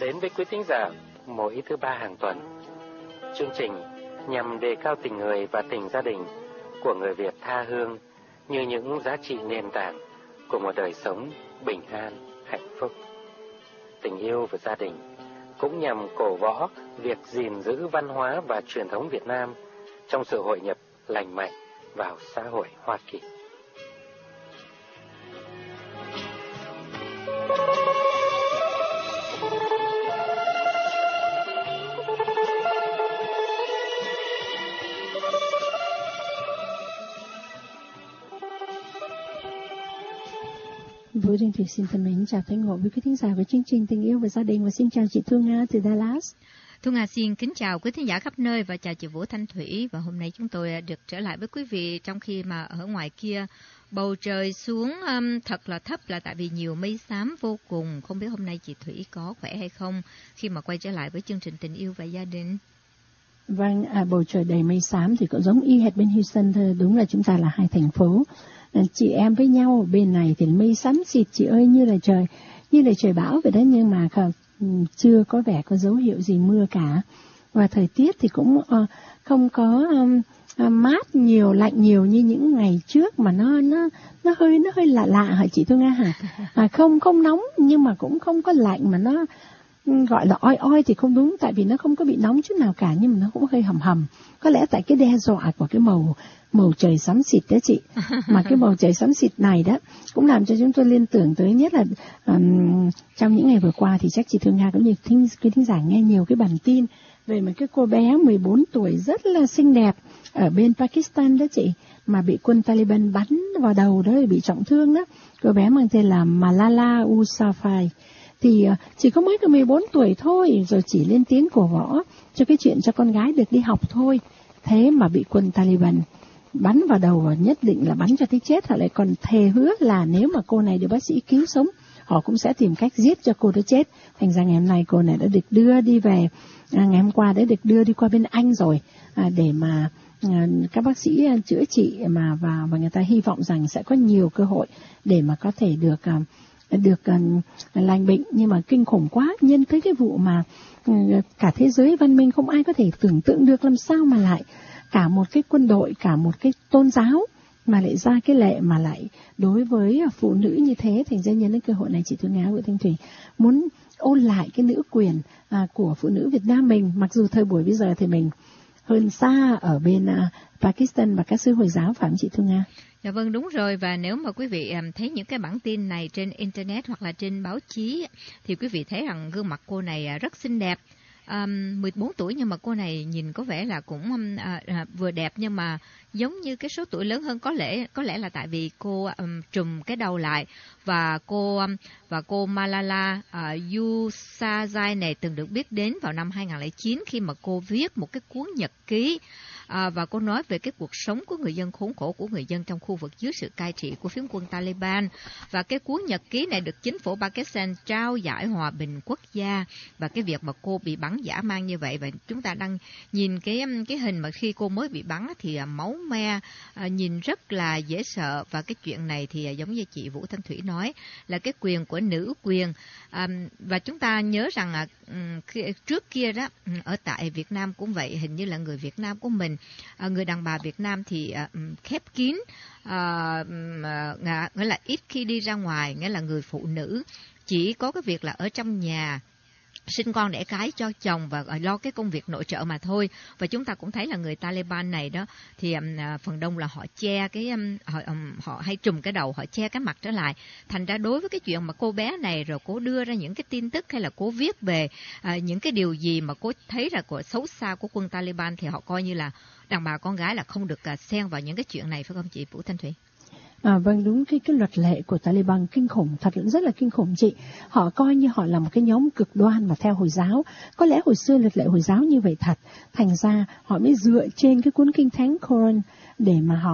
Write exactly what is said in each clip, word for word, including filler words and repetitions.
đến với quý thính giả mỗi thứ ba hàng tuần. Chương trình nhằm đề cao tình người và tình gia đình của người Việt tha hương như những giá trị nền tảng của một đời sống bình an, hạnh phúc. Tình yêu và gia đình cũng nhằm cổ võ việc gìn giữ văn hóa và truyền thống Việt Nam trong sự hội nhập lành mạnh vào xã hội Hoa Kỳ. Vũ Đình Thủy xin thân mến chào Thanh Ngộ với quý thính giả của chương trình Tình yêu và gia đình, và xin chào chị Thu Nga từ Dallas. Thu Nga xin kính chào quý thính giả khắp nơi và chào chị Vũ Thanh Thủy. Và hôm nay chúng tôi được trở lại với quý vị trong khi mà ở ngoài kia bầu trời xuống um, thật là thấp, là tại vì nhiều mây xám vô cùng. Không biết hôm nay chị Thủy có khỏe hay không khi mà quay trở lại với chương trình Tình yêu và gia đình. Vâng, à, bầu trời đầy mây xám thì cũng giống y hệt bên Houston thôi. Đúng là chúng ta là hai thành phố chị em với nhau. Bên này thì mây xám xịt chị ơi, như là trời như là trời bão vậy đó, nhưng mà không, chưa có vẻ có dấu hiệu gì mưa cả. Và thời tiết thì cũng uh, không có um, uh, mát nhiều, lạnh nhiều như những ngày trước, mà nó nó nó hơi nó hơi lạ lạ hả chị Thu Nga hả? À, không không nóng nhưng mà cũng không có lạnh, mà nó gọi là oi oi thì không đúng, tại vì nó không có bị nóng chút nào cả, nhưng mà nó cũng hơi hầm hầm. Có lẽ tại cái đe dọa của cái màu màu trời xám xịt đó chị. Mà cái màu trời xám xịt này đó cũng làm cho chúng tôi liên tưởng tới, nhất là um, trong những ngày vừa qua thì chắc chị Thương Nga cũng như thính, quý thính giả nghe nhiều cái bản tin về một cái cô bé mười bốn tuổi rất là xinh đẹp ở bên Pakistan đó chị, mà bị quân Taliban bắn vào đầu đó, bị trọng thương đó. Cô bé mang tên là Malala Yousafzai. Thì uh, chỉ có mới có mười bốn tuổi thôi, rồi chỉ lên tiếng cổ võ cho cái chuyện cho con gái được đi học thôi. Thế mà bị quân Taliban bắn vào đầu, và nhất định là bắn cho tới chết. Họ lại còn thề hứa là nếu mà cô này được bác sĩ cứu sống, họ cũng sẽ tìm cách giết cho cô đó chết. Thành ra ngày hôm nay cô này đã được đưa đi về, à, ngày hôm qua đã được đưa đi qua bên Anh rồi, à, để mà à, các bác sĩ à, chữa trị mà và và người ta hy vọng rằng sẽ có nhiều cơ hội để mà có thể được à, được uh, lành bệnh. Nhưng mà kinh khủng quá, nhân tới cái vụ mà uh, cả thế giới văn minh không ai có thể tưởng tượng được làm sao mà lại cả một cái quân đội, cả một cái tôn giáo mà lại ra cái lệ mà lại đối với phụ nữ như thế. Thành ra nhân đến cơ hội này chị Thu Nga, Nguyễn Thanh Thủy muốn ôn lại cái nữ quyền uh, của phụ nữ Việt Nam mình. Mặc dù thời buổi bây giờ thì mình hơn xa ở bên uh, Pakistan và các sư Hồi giáo, phải không chị Thu Nga? Dạ vâng, đúng rồi. Và nếu mà quý vị thấy những cái bản tin này trên Internet hoặc là trên báo chí thì quý vị thấy rằng gương mặt cô này rất xinh đẹp. Um, mười bốn tuổi nhưng mà cô này nhìn có vẻ là cũng um, uh, vừa đẹp, nhưng mà giống như cái số tuổi lớn hơn. Có lẽ có lẽ là tại vì cô um, trùm cái đầu lại. Và cô um, và cô Malala uh, Yousafzai này từng được biết đến vào năm hai không không chín khi mà cô viết một cái cuốn nhật ký. À, và cô nói về cái cuộc sống của người dân khốn khổ của người dân trong khu vực dưới sự cai trị của phiến quân Taliban. Và cái cuốn nhật ký này được chính phủ Pakistan trao giải hòa bình quốc gia. Và cái việc mà cô bị bắn dã man như vậy, và chúng ta đang nhìn cái cái hình mà khi cô mới bị bắn thì máu me, à, nhìn rất là dễ sợ. Và cái chuyện này thì giống như chị Vũ Thanh Thủy nói là cái quyền của nữ quyền. À, và chúng ta nhớ rằng à, trước kia đó ở tại Việt Nam cũng vậy, hình như là người Việt Nam của mình, À, người đàn bà Việt Nam thì uh, khép kín, uh, uh, nghĩa là ít khi đi ra ngoài, nghĩa là người phụ nữ chỉ có cái việc là ở trong nhà sinh con đẻ cái cho chồng và lo cái công việc nội trợ mà thôi. Và chúng ta cũng thấy là người Taliban này đó thì um, phần đông là họ che cái um, họ, um, họ hay trùm cái đầu, họ che cái mặt trở lại. Thành ra đối với cái chuyện mà cô bé này rồi cô đưa ra những cái tin tức hay là cô viết về uh, những cái điều gì mà cô thấy là của xấu xa của quân Taliban, thì họ coi như là đàn bà con gái là không được uh, xen vào những cái chuyện này, phải không chị Vũ Thanh Thủy? À, vâng, đúng, cái cái luật lệ của Taliban kinh khủng, thật rất là kinh khủng chị. Họ coi như họ là một cái nhóm cực đoan mà theo Hồi giáo. Có lẽ hồi xưa luật lệ Hồi giáo như vậy thật, thành ra họ mới dựa trên cái cuốn kinh thánh Quran để mà họ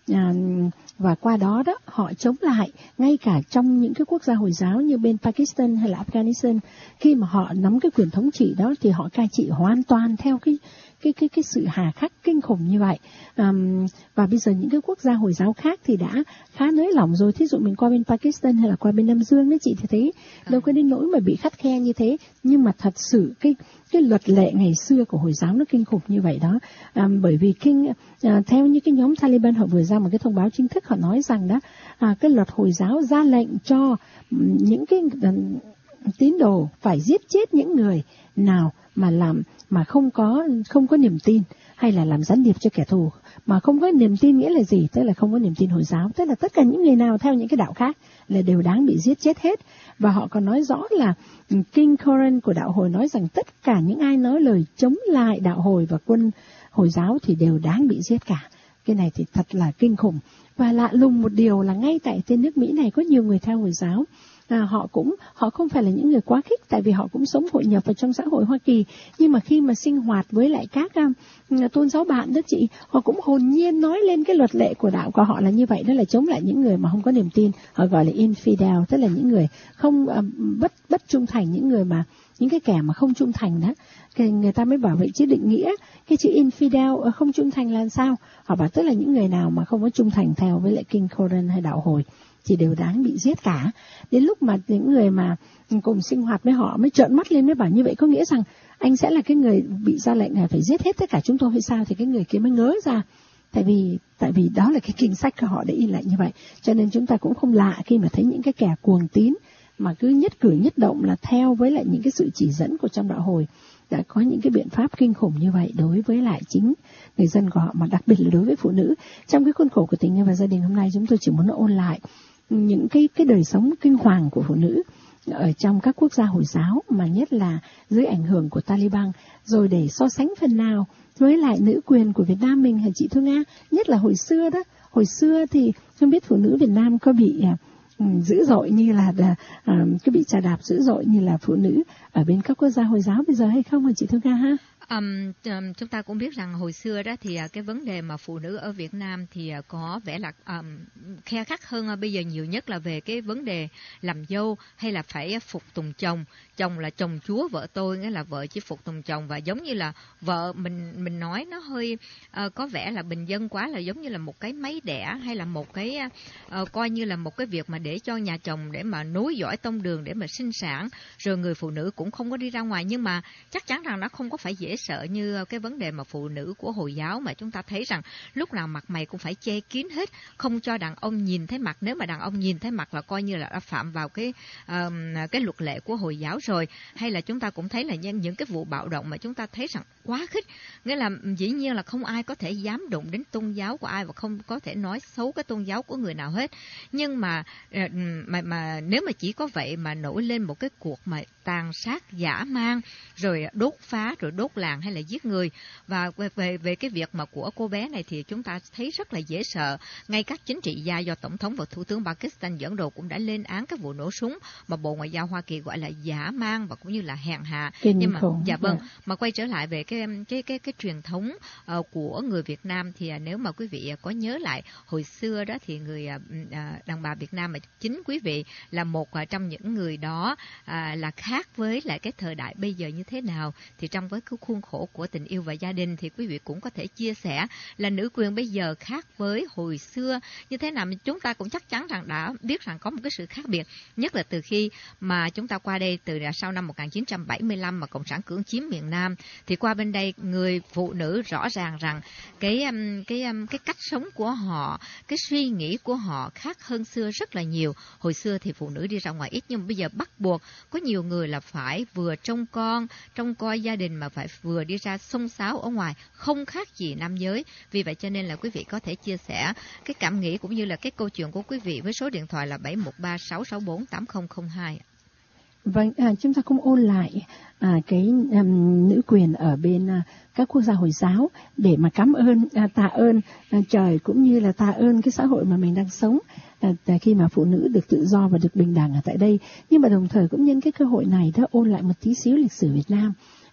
À, và qua đó đó họ chống lại ngay cả trong những cái quốc gia Hồi giáo như bên Pakistan hay là Afghanistan, khi mà họ nắm cái quyền thống trị đó thì họ cai trị hoàn toàn theo cái cái cái cái sự hà khắc kinh khủng như vậy. Um, và bây giờ những cái quốc gia Hồi giáo khác thì đã khá nới lỏng rồi. Thí dụ mình qua bên Pakistan hay là qua bên Nam Dương đấy chị, thì thấy đâu có đến nỗi mà bị khắt khe như thế. Nhưng mà thật sự cái cái luật lệ ngày xưa của Hồi giáo nó kinh khủng như vậy đó. Um, bởi vì kinh uh, theo như cái nhóm Taliban họ vừa ra một cái thông báo chính thức, họ nói rằng đó uh, cái luật Hồi giáo ra lệnh cho um, những cái uh, tín đồ phải giết chết những người nào mà làm mà không có không có niềm tin, hay là làm gián điệp cho kẻ thù. Mà không có niềm tin nghĩa là gì? Tức là không có niềm tin Hồi giáo, tức là tất cả những người nào theo những cái đạo khác là đều đáng bị giết chết hết. Và họ còn nói rõ là Kinh Koran của đạo Hồi nói rằng tất cả những ai nói lời chống lại đạo Hồi và quân Hồi giáo thì đều đáng bị giết cả. Cái này thì thật là kinh khủng. Và lạ lùng một điều là ngay tại trên nước Mỹ này có nhiều người theo Hồi giáo. À, họ cũng họ không phải là những người quá khích, tại vì họ cũng sống hội nhập vào trong xã hội Hoa Kỳ, nhưng mà khi mà sinh hoạt với lại các um, tôn giáo bạn đó chị, họ cũng hồn nhiên nói lên cái luật lệ của đạo của họ là như vậy, đó là chống lại những người mà không có niềm tin. Họ gọi là infidel, tức là những người không um, bất bất trung thành, những người mà những cái kẻ mà không trung thành đó. Cái người ta mới bảo vậy chứ định nghĩa cái chữ infidel không trung thành là sao? Họ bảo tức là những người nào mà không có trung thành theo với lại Kinh Koran hay đạo Hồi thì đều đáng bị giết cả. Đến lúc mà những người mà cùng sinh hoạt với họ mới trợn mắt lên mới bảo như vậy có nghĩa rằng anh sẽ là cái người bị ra lệnh là phải giết hết tất cả chúng tôi hay sao? Thì cái người kia mới ngớ ra. Tại vì tại vì đó là cái kinh sách của họ để in lệnh như vậy. Cho nên chúng ta cũng không lạ khi mà thấy những cái kẻ cuồng tín mà cứ nhất cử nhất động là theo với lại những cái sự chỉ dẫn của trong đạo Hồi đã có những cái biện pháp kinh khủng như vậy đối với lại chính người dân của họ, mà đặc biệt là đối với phụ nữ. Trong cái khuôn khổ của Tình Yêu và Gia Đình hôm nay chúng tôi chỉ muốn ôn lại những cái cái đời sống kinh hoàng của phụ nữ ở trong các quốc gia Hồi giáo, mà nhất là dưới ảnh hưởng của Taliban, rồi để so sánh phần nào với lại nữ quyền của Việt Nam mình hả chị Thu Nga? Nhất là hồi xưa đó, hồi xưa thì không biết phụ nữ Việt Nam có bị um, dữ dội như là um, có bị chà đạp dữ dội như là phụ nữ ở bên các quốc gia Hồi giáo bây giờ hay không hả chị Thu Nga ha? Um, um, chúng ta cũng biết rằng hồi xưa đó thì uh, cái vấn đề mà phụ nữ ở Việt Nam thì uh, có vẻ là um, khe khắt hơn uh, bây giờ nhiều nhất là về cái vấn đề làm dâu hay là phải uh, phục tùng chồng. Chồng là chồng chúa, vợ tôi nghĩa là vợ chỉ phục tùng chồng, và giống như là vợ mình mình nói nó hơi uh, có vẻ là bình dân quá, là giống như là một cái máy đẻ hay là một cái uh, coi như là một cái việc mà để cho nhà chồng để mà nối dõi tông đường để mà sinh sản, rồi người phụ nữ cũng không có đi ra ngoài. Nhưng mà chắc chắn rằng nó không có phải dễ sợ như cái vấn đề mà phụ nữ của Hồi giáo, mà chúng ta thấy rằng lúc nào mặt mày cũng phải che kín hết, không cho đàn ông nhìn thấy mặt. Nếu mà đàn ông nhìn thấy mặt là coi như là đã phạm vào cái uh, cái luật lệ của Hồi giáo rồi. Hay là chúng ta cũng thấy là những, những cái vụ bạo động mà chúng ta thấy rằng quá khích, nghĩa là dĩ nhiên là không ai có thể dám đụng đến tôn giáo của ai và không có thể nói xấu cái tôn giáo của người nào hết. Nhưng mà mà, mà nếu mà chỉ có vậy mà nổi lên một cái cuộc mà tàn sát dã man, rồi đốt phá, rồi đốt làng hay là giết người. Và về, về, về cái việc mà của cô bé này thì chúng ta thấy rất là dễ sợ. Ngay các chính trị gia do Tổng thống và Thủ tướng Pakistan dẫn đầu cũng đã lên án các vụ nổ súng mà Bộ Ngoại giao Hoa Kỳ gọi là dã man và cũng như là hèn hạ. Kinh Nhưng mà khủng. dạ vâng, mà quay trở lại về cái cái cái cái, cái truyền thống uh, của người Việt Nam thì uh, nếu mà quý vị uh, có nhớ lại hồi xưa đó thì người uh, uh, đàn bà Việt Nam mà chính quý vị là một uh, trong những người đó uh, là khác với lại cái thời đại bây giờ như thế nào, thì trong với cái khuôn khổ của Tình Yêu và Gia Đình thì quý vị cũng có thể chia sẻ là nữ quyền bây giờ khác với hồi xưa như thế nào. Chúng ta cũng chắc chắn rằng đã biết rằng có một cái sự khác biệt, nhất là từ khi mà chúng ta qua đây từ sau năm một nghìn chín trăm bảy mươi lăm mà Cộng sản cưỡng chiếm miền Nam, thì qua bên đây người phụ nữ rõ ràng rằng cái cái cái cách sống của họ, cái suy nghĩ của họ khác hơn xưa rất là nhiều. Hồi xưa thì phụ nữ đi ra ngoài ít, nhưng bây giờ bắt buộc có nhiều người là phải vừa trông con, trông coi gia đình mà phải vừa đi ra xông xáo ở ngoài, không khác gì nam giới. Vì vậy cho nên là quý vị có thể chia sẻ cái cảm nghĩ cũng như là cái câu chuyện của quý vị với số điện thoại là bảy một ba sáu sáu bốn tám không không hai. Vâng, à, chúng ta cũng ôn lại à, cái um, nữ quyền ở bên à, các quốc gia Hồi giáo để mà cảm ơn, à, tạ ơn à, trời cũng như là tạ ơn cái xã hội mà mình đang sống à, khi mà phụ nữ được tự do và được bình đẳng ở tại đây. Nhưng mà đồng thời cũng nhân cái cơ hội này đó ôn lại một tí xíu lịch sử Việt Nam.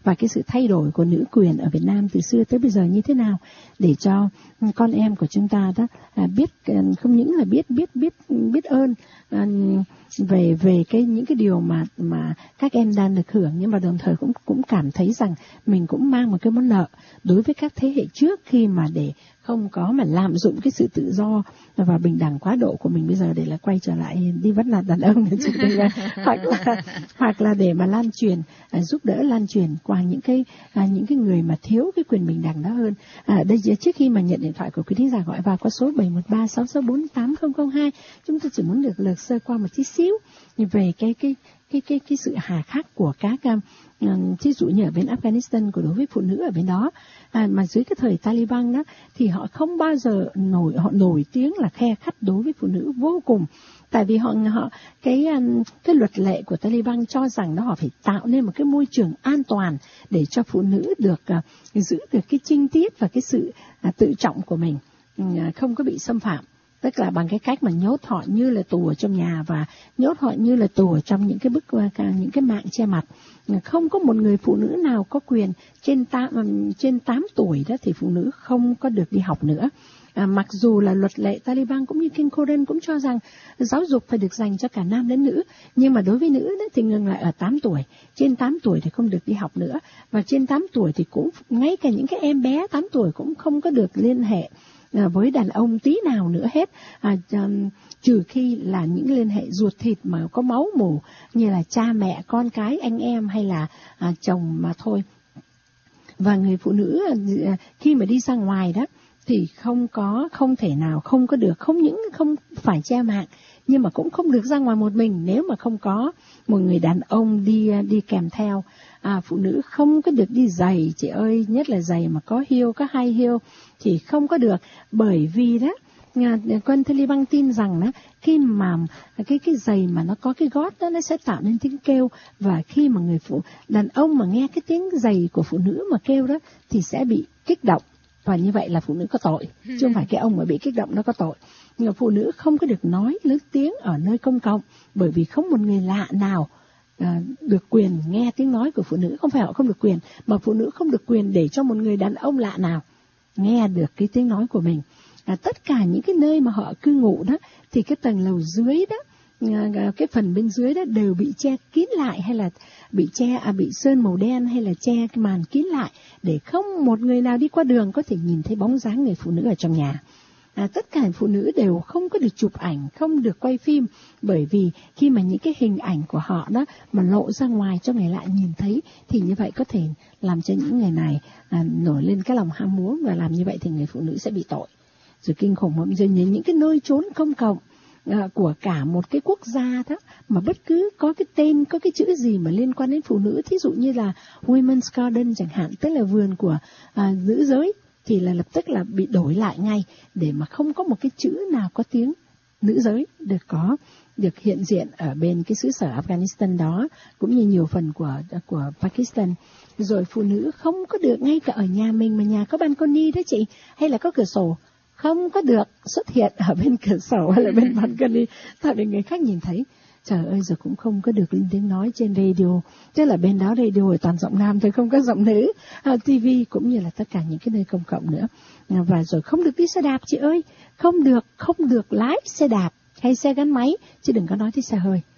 và cái sự thay đổi của nữ quyền ở Việt Nam từ xưa tới bây giờ như thế nào, để cho con em của chúng ta đó à, biết, không những là biết biết biết biết ơn à, về về cái những cái điều mà mà các em đang được hưởng, nhưng mà đồng thời cũng cũng cảm thấy rằng mình cũng mang một cái món nợ đối với các thế hệ trước, khi mà để không có mà lạm dụng cái sự tự do và bình đẳng quá độ của mình bây giờ để là quay trở lại đi vẫn là đàn ông hoặc là hoặc là để mà lan truyền, à, giúp đỡ lan truyền qua những cái à, những cái người mà thiếu cái quyền bình đẳng đó hơn. À, đây trước khi mà nhận điện thoại của quý thính giả gọi vào qua số bảy một ba sáu sáu bốn tám không không hai, chúng tôi chỉ muốn được lược sơ qua một chút xíu về cái cái cái cái cái sự hà khắc của các um, thí dụ như ở bên Afghanistan của đối với phụ nữ ở bên đó, à, mà dưới cái thời Taliban đó thì họ không bao giờ nổi họ nổi tiếng là khe khắt đối với phụ nữ vô cùng, tại vì họ họ cái um, cái luật lệ của Taliban cho rằng đó họ phải tạo nên một cái môi trường an toàn để cho phụ nữ được uh, giữ được cái trinh tiết và cái sự uh, tự trọng của mình, uh, không có bị xâm phạm. Tức là bằng cái cách mà nhốt họ như là tù ở trong nhà và nhốt họ như là tù ở trong những cái bức những cái mạng che mặt. Không có một người phụ nữ nào có quyền trên tám trên tám tuổi đó thì phụ nữ không có được đi học nữa. À, mặc dù là luật lệ Taliban cũng như Kinh Koran cũng cho rằng giáo dục phải được dành cho cả nam lẫn nữ, nhưng mà đối với nữ đó thì ngừng lại ở tám tuổi, trên tám tuổi thì không được đi học nữa, và trên tám tuổi thì cũng ngay cả những cái em bé tám tuổi cũng không có được liên hệ với đàn ông tí nào nữa hết, à, trừ khi là những liên hệ ruột thịt mà có máu mủ như là cha mẹ, con cái, anh em hay là à, chồng mà thôi. Và người phụ nữ à, khi mà đi ra ngoài đó thì không có không thể nào không có được, không những không phải che mạng nhưng mà cũng không được ra ngoài một mình nếu mà không có một người đàn ông đi đi kèm theo. À, phụ nữ không có được đi giày, chị ơi, nhất là giày mà có heel, có high heel thì không có được, bởi vì đó quân Taliban tin rằng đó, khi mà cái cái giày mà nó có cái gót đó nó sẽ tạo nên tiếng kêu, và khi mà người phụ đàn ông mà nghe cái tiếng giày của phụ nữ mà kêu đó thì sẽ bị kích động, và như vậy là phụ nữ có tội, chứ không phải cái ông mà bị kích động nó có tội. Nhưng mà phụ nữ không có được nói lớn tiếng ở nơi công cộng, bởi vì không một người lạ nào À, được quyền nghe tiếng nói của phụ nữ. Không phải họ không được quyền, mà phụ nữ không được quyền để cho một người đàn ông lạ nào nghe được cái tiếng nói của mình. À, tất cả những cái nơi mà họ cư ngụ đó thì cái tầng lầu dưới đó, à, cái phần bên dưới đó đều bị che kín lại, hay là bị che à, bị sơn màu đen, hay là che cái màn kín lại để không một người nào đi qua đường có thể nhìn thấy bóng dáng người phụ nữ ở trong nhà. À, tất cả phụ nữ đều không có được chụp ảnh, không được quay phim, bởi vì khi mà những cái hình ảnh của họ đó mà lộ ra ngoài cho người lạ nhìn thấy thì như vậy có thể làm cho những người này à, nổi lên cái lòng ham muốn, và làm như vậy thì người phụ nữ sẽ bị tội. Rồi kinh khủng lắm, rồi những cái nơi trốn công cộng à, của cả một cái quốc gia đó mà bất cứ có cái tên, có cái chữ gì mà liên quan đến phụ nữ, thí dụ như là Women's Garden chẳng hạn, tức là vườn của à, nữ giới, thì là lập tức là bị đổi lại ngay, để mà không có một cái chữ nào có tiếng nữ giới được có được hiện diện ở bên cái xứ sở Afghanistan đó, cũng như nhiều phần của của Pakistan. Rồi phụ nữ không có được, ngay cả ở nhà mình mà nhà có balcony đó chị, hay là có cửa sổ, không có được xuất hiện ở bên cửa sổ hay là bên balcony, tại vì người khác nhìn thấy. Trời ơi, giờ cũng không có được lên tiếng nói trên radio, tức là bên đó radio là toàn giọng nam thôi, không có giọng nữ, à, ti vi cũng như là tất cả những cái nơi công cộng nữa. À, và rồi không được đi xe đạp chị ơi, không được, không được lái xe đạp hay xe gắn máy, chứ đừng có nói tới xe hơi.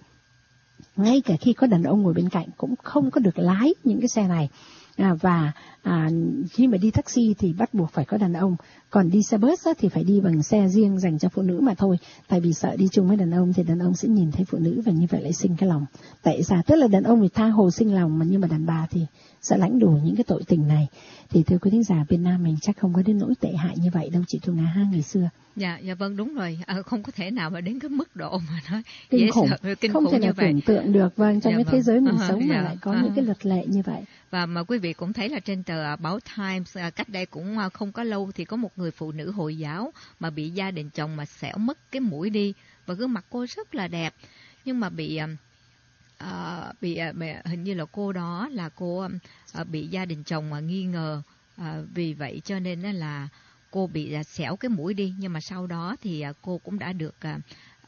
Ngay cả khi có đàn ông ngồi bên cạnh cũng không có được lái những cái xe này. À, và à, khi mà đi taxi thì bắt buộc phải có đàn ông, còn đi xe bus á, thì phải đi bằng xe riêng dành cho phụ nữ mà thôi, tại vì sợ đi chung với đàn ông thì đàn ông sẽ nhìn thấy phụ nữ và như vậy lại sinh cái lòng. Tại sao? Tức là đàn ông thì tha hồ sinh lòng, mà nhưng mà đàn bà thì sẽ lãnh đủ những cái tội tình này. Thì thưa quý thính giả, Việt Nam mình chắc không có đến nỗi tệ hại như vậy đâu chị Thu Nga ha, ngày xưa. Dạ, dạ vâng, đúng rồi, à, không có thể nào mà đến cái mức độ mà nói kinh khủng, sợ, kinh không khủng thể nào tưởng tượng được, vâng, trong dạ cái vâng. thế giới mình à, sống dạ. mà lại có à. những cái luật lệ như vậy. Và mà quý vị cũng thấy là trên tờ báo Times cách đây cũng không có lâu thì có một người phụ nữ Hồi giáo mà bị gia đình chồng mà xẻo mất cái mũi đi, và gương mặt cô rất là đẹp, nhưng mà bị uh, bị uh, hình như là cô đó là cô uh, bị gia đình chồng mà nghi ngờ, uh, vì vậy cho nên là cô bị uh, xẻo cái mũi đi, nhưng mà sau đó thì uh, cô cũng đã được uh,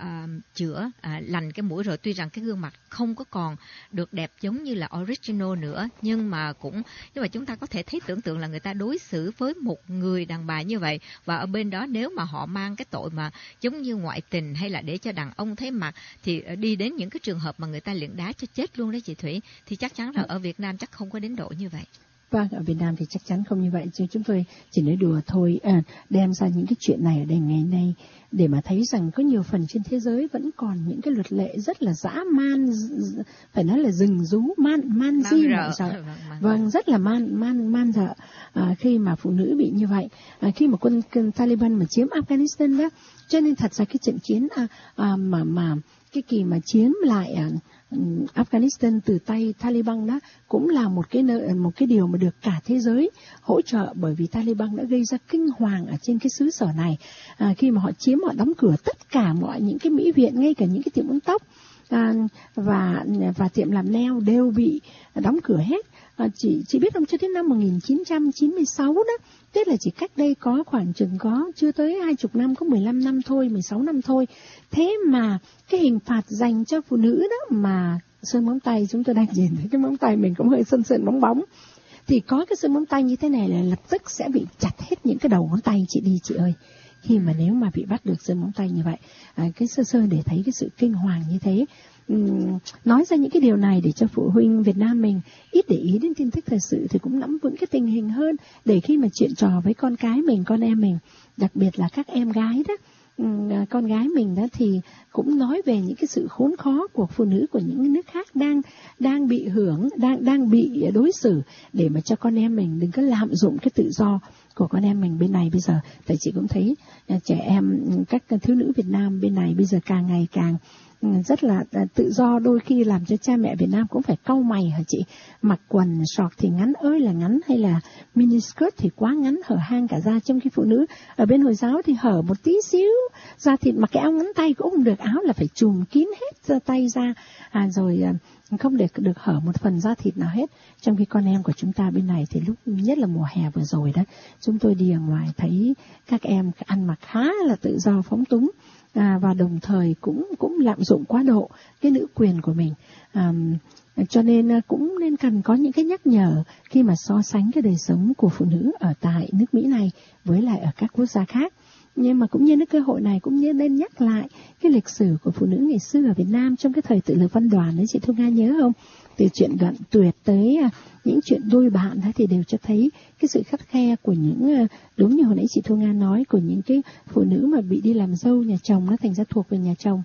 à, chữa à, lành cái mũi rồi. Tuy rằng cái gương mặt không có còn được đẹp giống như là original nữa, nhưng mà cũng nhưng mà chúng ta có thể thấy tưởng tượng là người ta đối xử với một người đàn bà như vậy, và ở bên đó nếu mà họ mang cái tội mà giống như ngoại tình hay là để cho đàn ông thấy mặt thì đi đến những cái trường hợp mà người ta liền đá cho chết luôn đó chị Thủy, thì chắc chắn là ở Việt Nam chắc không có đến độ như vậy. Vâng, ở Việt Nam thì chắc chắn không như vậy, chứ chúng tôi chỉ nói đùa thôi, à, đem ra những cái chuyện này ở đây ngày nay để mà thấy rằng có nhiều phần trên thế giới vẫn còn những cái luật lệ rất là dã man, phải nói là rừng rú, man man di mọi sợ. Vâng, rất là man man man dợ à, khi mà phụ nữ bị như vậy, à, khi mà quân, quân Taliban mà chiếm Afghanistan đó, cho nên thật ra cái trận chiến à, à, mà mà cái kỳ mà chiếm lại à, Afghanistan từ tay Taliban đó cũng là một cái nợ, một cái điều mà được cả thế giới hỗ trợ, bởi vì Taliban đã gây ra kinh hoàng ở trên cái xứ sở này. À, khi mà họ chiếm, họ đóng cửa tất cả mọi những cái mỹ viện, ngay cả những cái tiệm uốn tóc à, và và tiệm làm nail đều bị đóng cửa hết. À, chỉ chỉ biết không, cho đến năm một nghìn chín trăm chín mươi sáu đó, tức là chỉ cách đây có khoảng chừng có chưa tới hai chục năm, có mười lăm năm thôi, mười sáu năm thôi. Thế mà cái hình phạt dành cho phụ nữ đó mà sơn móng tay, chúng tôi đang nhìn thấy cái móng tay mình cũng hơi sơn sơn bóng bóng, thì có cái sơn móng tay như thế này là lập tức sẽ bị chặt hết những cái đầu ngón tay chị đi chị ơi. Khi mà nếu mà bị bắt được sơn móng tay như vậy, à, cái sơ sơ để thấy cái sự kinh hoàng như thế. Uhm, nói ra những cái điều này để cho phụ huynh Việt Nam mình ít để ý đến tin tức thời sự thì cũng nắm vững cái tình hình hơn, để khi mà chuyện trò với con cái mình, con em mình, đặc biệt là các em gái đó, uhm, con gái mình đó, thì cũng nói về những cái sự khốn khó của phụ nữ của những nước khác đang đang bị hưởng, đang đang bị đối xử, để mà cho con em mình đừng có lạm dụng cái tự do của con em mình bên này bây giờ. Tại chị cũng thấy trẻ em, các thiếu nữ Việt Nam bên này bây giờ càng ngày càng rất là tự do, đôi khi làm cho cha mẹ Việt Nam cũng phải cau mày hả chị. Mặc quần sọt thì ngắn ơi là ngắn, hay là mini skirt thì quá ngắn, hở hang cả da, trong khi phụ nữ ở bên Hồi giáo thì hở một tí xíu da thịt, mặc cái áo ngắn tay cũng không được, áo là phải trùm kín hết da tay ra, à, rồi không được được hở một phần da thịt nào hết. Trong khi con em của chúng ta bên này thì lúc nhất là mùa hè vừa rồi đó, chúng tôi đi ở ngoài thấy các em ăn mặc khá là tự do phóng túng, à, và đồng thời cũng cũng lạm dụng quá độ cái nữ quyền của mình. À, cho nên cũng nên cần có những cái nhắc nhở khi mà so sánh cái đời sống của phụ nữ ở tại nước Mỹ này với lại ở các quốc gia khác. Nhưng mà cũng nhân cái cơ hội này cũng như nên nhắc lại cái lịch sử của phụ nữ ngày xưa ở Việt Nam trong cái thời tự lực văn đoàn đấy, chị Thu Nga nhớ không? Từ chuyện Đoạn Tuyệt tới những chuyện đôi bạn đó thì đều cho thấy cái sự khắt khe của những, đúng như hồi nãy chị Thu Nga nói, của những cái phụ nữ mà bị đi làm dâu nhà chồng, nó thành ra thuộc về nhà chồng.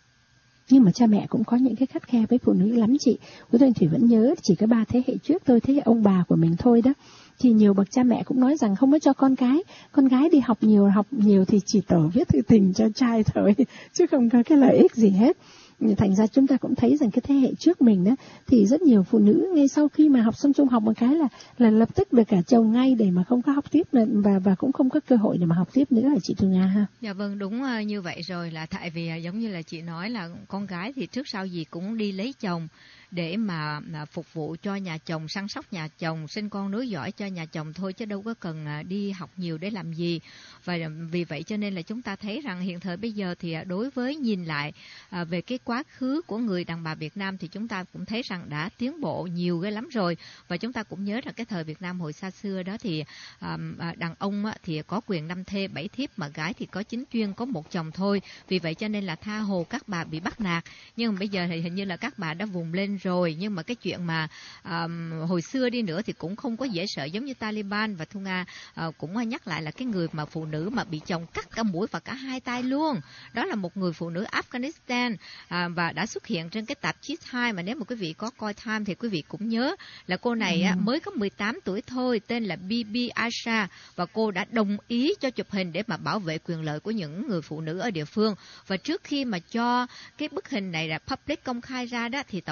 Nhưng mà cha mẹ cũng có những cái khắt khe với phụ nữ lắm chị. Cô Thanh Thủy vẫn nhớ chỉ có ba thế hệ trước thôi, thế hệ ông bà của mình thôi đó, thì nhiều bậc cha mẹ cũng nói rằng không có cho con cái con gái đi học nhiều, học nhiều thì chỉ tổ viết thư tình cho trai thôi, chứ không có cái lợi ích gì hết. Thành ra chúng ta cũng thấy rằng cái thế hệ trước mình đó thì rất nhiều phụ nữ ngay sau khi mà học xong trung học một cái là là lập tức được cả chồng ngay, để mà không có học tiếp nữa, và và cũng không có cơ hội để mà học tiếp nữa hả chị Thu Nga ha? Dạ vâng, đúng như vậy rồi, là tại vì giống như là chị nói là con gái thì trước sau gì cũng đi lấy chồng để mà phục vụ cho nhà chồng, săn sóc nhà chồng, sinh con nối dõi cho nhà chồng thôi, chứ đâu có cần đi học nhiều để làm gì. Và vì vậy cho nên là chúng ta thấy rằng hiện thời bây giờ thì đối với nhìn lại về cái quá khứ của người đàn bà Việt Nam thì chúng ta cũng thấy rằng đã tiến bộ nhiều ghê lắm rồi. Và chúng ta cũng nhớ rằng cái thời Việt Nam hồi xa xưa đó thì đàn ông thì có quyền năm thê bảy thiếp, mà gái thì có chính chuyên có một chồng thôi. Vì vậy cho nên là tha hồ các bà bị bắt nạt. Nhưng mà bây giờ thì hình như là các bà đã vùng lên rồi, nhưng mà cái chuyện mà um, hồi xưa đi nữa thì cũng không có dễ sợ giống như Taliban. Và Thu Nga uh, cũng nhắc lại là cái người mà phụ nữ mà bị chồng cắt cả mũi và cả hai tay luôn, đó là một người phụ nữ Afghanistan, uh, và đã xuất hiện trên cái tạp chí Time, mà nếu mà quý vị có coi Time thì quý vị cũng nhớ là cô này ừ. uh, mới có mười tám tuổi thôi, tên là Bibi Aisha, và cô đã đồng ý cho chụp hình để mà bảo vệ quyền lợi của những người phụ nữ ở địa phương. Và trước khi mà cho cái bức hình này là public công khai ra đó, thì tổng biên tập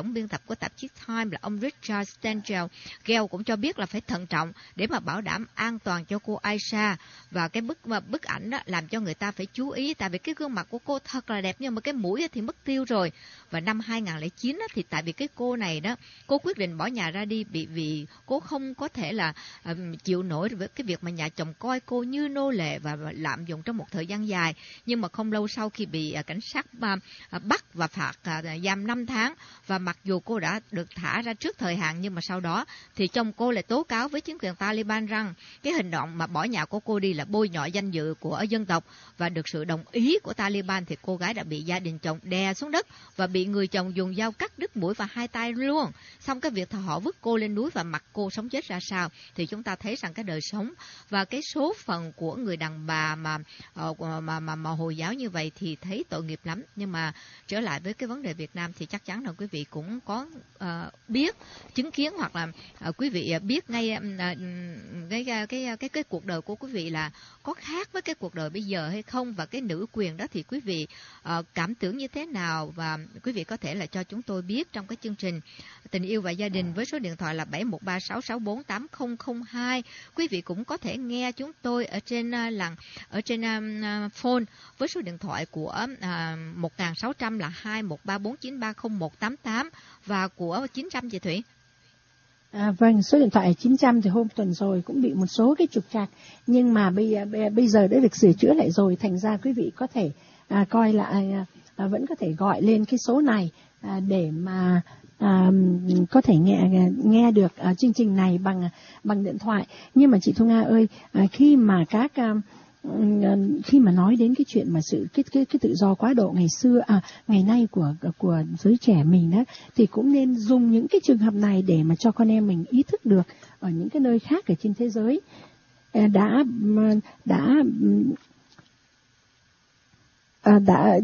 của tạp chí Time là ông Richard Stengel Gale cũng cho biết là phải thận trọng để mà bảo đảm an toàn cho cô Aisha. Và cái bức bức ảnh đó làm cho người ta phải chú ý, tại vì cái gương mặt của cô thật là đẹp nhưng mà cái mũi thì mất tiêu rồi. Và năm hai không không chín đó, thì tại vì cái cô này đó, cô quyết định bỏ nhà ra đi bị vì cô không có thể là uh, chịu nổi với cái việc mà nhà chồng coi cô như nô lệ và, và lạm dụng trong một thời gian dài. Nhưng mà không lâu sau khi bị uh, cảnh sát uh, uh, bắt và phạt uh, giam năm tháng, và mặc dù cô đã được thả ra trước thời hạn, nhưng mà sau đó thì chồng cô lại tố cáo với chính quyền Taliban rằng cái hành động mà bỏ nhà của cô đi là bôi nhọ danh dự của dân tộc. Và được sự đồng ý của Taliban thì cô gái đã bị gia đình chồng đè xuống đất và bị người chồng dùng dao cắt đứt mũi và hai tay luôn. Xong cái việc họ vứt cô lên núi và mặc cô sống chết ra sao, thì chúng ta thấy rằng cái đời sống và cái số phận của người đàn bà mà mà mà, mà, mà Hồi giáo như vậy thì thấy tội nghiệp lắm. Nhưng mà trở lại với cái vấn đề Việt Nam thì chắc chắn là quý vị cũng có uh, biết, chứng kiến, hoặc là uh, quý vị biết ngay uh, cái, cái cái cái cái cuộc đời của quý vị là có khác với cái cuộc đời bây giờ hay không, và cái nữ quyền đó thì quý vị uh, cảm tưởng như thế nào, và quý vị có thể là cho chúng tôi biết trong cái chương trình Tình yêu và gia đình với số điện thoại là bảy một ba sáu sáu bốn tám không không hai. Quý vị cũng có thể nghe chúng tôi ở trên uh, làng ở trên uh, phone với số điện thoại của uh, một nghìn sáu trăm là hai một ba bốn chín ba không một tám tám và của chín trăm chị Thủy. À, vâng, số điện thoại chín trăm thì hôm tuần rồi cũng bị một số cái trục trặc, nhưng mà bây, bây giờ đã được sửa chữa lại rồi, thành ra quý vị có thể à, coi lại, à, vẫn có thể gọi lên cái số này à, để mà à, có thể nghe nghe được à, chương trình này bằng bằng điện thoại. Nhưng mà chị Thu Nga ơi, à, khi mà các à, khi mà nói đến cái chuyện mà sự cái cái cái tự do quá độ ngày xưa à ngày nay của của giới trẻ mình đó, thì cũng nên dùng những cái trường hợp này để mà cho con em mình ý thức được ở những cái nơi khác ở trên thế giới đã đã À, đã,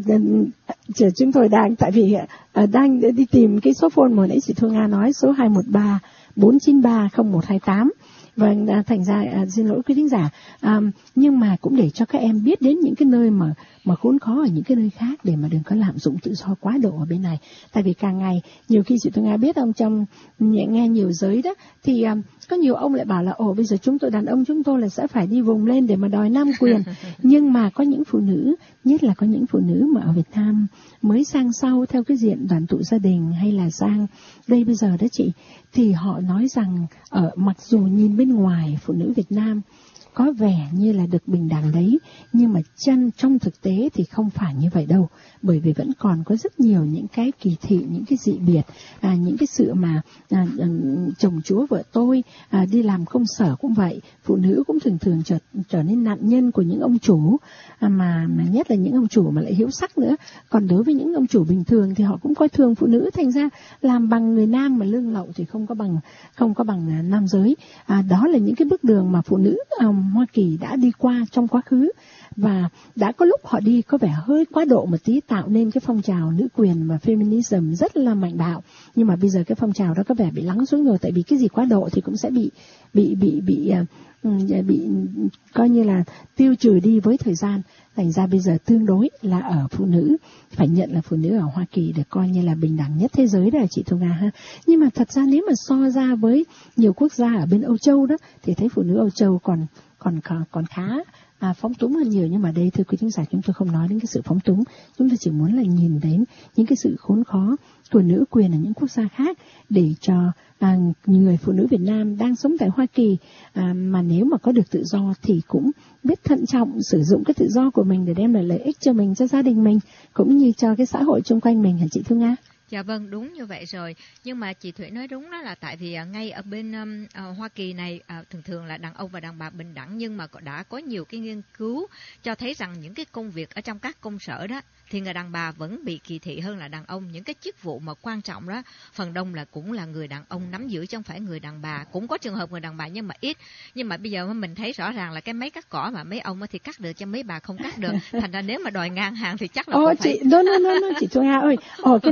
đã chúng tôi đang tại vì à, đang đi tìm cái số phone mà nãy chị Thu Nga nói, số hai một ba bốn chín ba không một hai tám. Vâng, thành ra à, xin lỗi quý thính giả, à, nhưng mà cũng để cho các em biết đến những cái nơi mà mà khốn khó ở những cái nơi khác, để mà đừng có lạm dụng tự do quá độ ở bên này. Tại vì càng ngày nhiều khi chị Thu Nga biết không, trong nghe nhiều giới đó thì à, có nhiều ông lại bảo là ồ bây giờ chúng tôi đàn ông chúng tôi là sẽ phải đi vùng lên để mà đòi nam quyền. Nhưng mà có những phụ nữ, nhất là có những phụ nữ mà ở Việt Nam mới sang sau theo cái diện đoàn tụ gia đình hay là sang đây bây giờ đó chị, thì họ nói rằng ở mặc dù nhìn bên ngoài phụ nữ Việt Nam có vẻ như là được bình đẳng đấy, nhưng mà chân trong thực tế thì không phải như vậy đâu, bởi vì vẫn còn có rất nhiều những cái kỳ thị, những cái dị biệt, à, những cái sự mà à, chồng chúa vợ tôi à, đi làm công sở cũng vậy, phụ nữ cũng thường thường trở trở nên nạn nhân của những ông chủ, à, mà mà nhất là những ông chủ mà lại hiếu sắc nữa. Còn đối với những ông chủ bình thường thì họ cũng coi thường phụ nữ, thành ra làm bằng người nam mà lương lậu thì không có bằng không có bằng à, nam giới. À, đó là những cái bước đường mà phụ nữ à, Hoa Kỳ đã đi qua trong quá khứ, và đã có lúc họ đi có vẻ hơi quá độ một tí, tạo nên cái phong trào nữ quyền và feminism rất là mạnh bạo. Nhưng mà bây giờ cái phong trào đó có vẻ bị lắng xuống rồi, tại vì cái gì quá độ thì cũng sẽ bị bị bị bị bị, bị coi như là tiêu trừ đi với thời gian. Thành ra bây giờ tương đối là ở phụ nữ, phải nhận là phụ nữ ở Hoa Kỳ được coi như là bình đẳng nhất thế giới đó chị Thu Nga ha. Nhưng mà thật ra nếu mà so ra với nhiều quốc gia ở bên Âu Châu đó, thì thấy phụ nữ Âu Châu còn còn còn, còn khá à, phóng túng hơn nhiều. Nhưng mà đây thưa quý thính giả, chúng tôi không nói đến cái sự phóng túng, chúng tôi chỉ muốn là nhìn đến những cái sự khốn khó của nữ quyền ở những quốc gia khác, để cho à, người phụ nữ Việt Nam đang sống tại Hoa Kỳ à, mà nếu mà có được tự do thì cũng biết thận trọng sử dụng cái tự do của mình để đem lại lợi ích cho mình, cho gia đình mình, cũng như cho cái xã hội xung quanh mình hả chị Thu Nga? Dạ vâng, đúng như vậy rồi. Nhưng mà chị Thủy nói đúng đó, là tại vì uh, ngay ở bên um, uh, Hoa Kỳ này uh, thường thường là đàn ông và đàn bà bình đẳng, nhưng mà đã có nhiều cái nghiên cứu cho thấy rằng những cái công việc ở trong các công sở đó thì người đàn bà vẫn bị kỳ thị hơn là đàn ông. Những cái chức vụ mà quan trọng đó phần đông là cũng là người đàn ông nắm giữ chứ không phải người đàn bà. Cũng có trường hợp người đàn bà nhưng mà ít. Nhưng mà bây giờ mình thấy rõ ràng là cái máy cắt cỏ mà mấy ông thì cắt được, cho mấy bà không cắt được. Thành ra nếu mà đòi ngang hàng thì chắc là Ồ, không chị, phải. no, no, no, no, chị Thu Nga ơi, ồ, cái này là những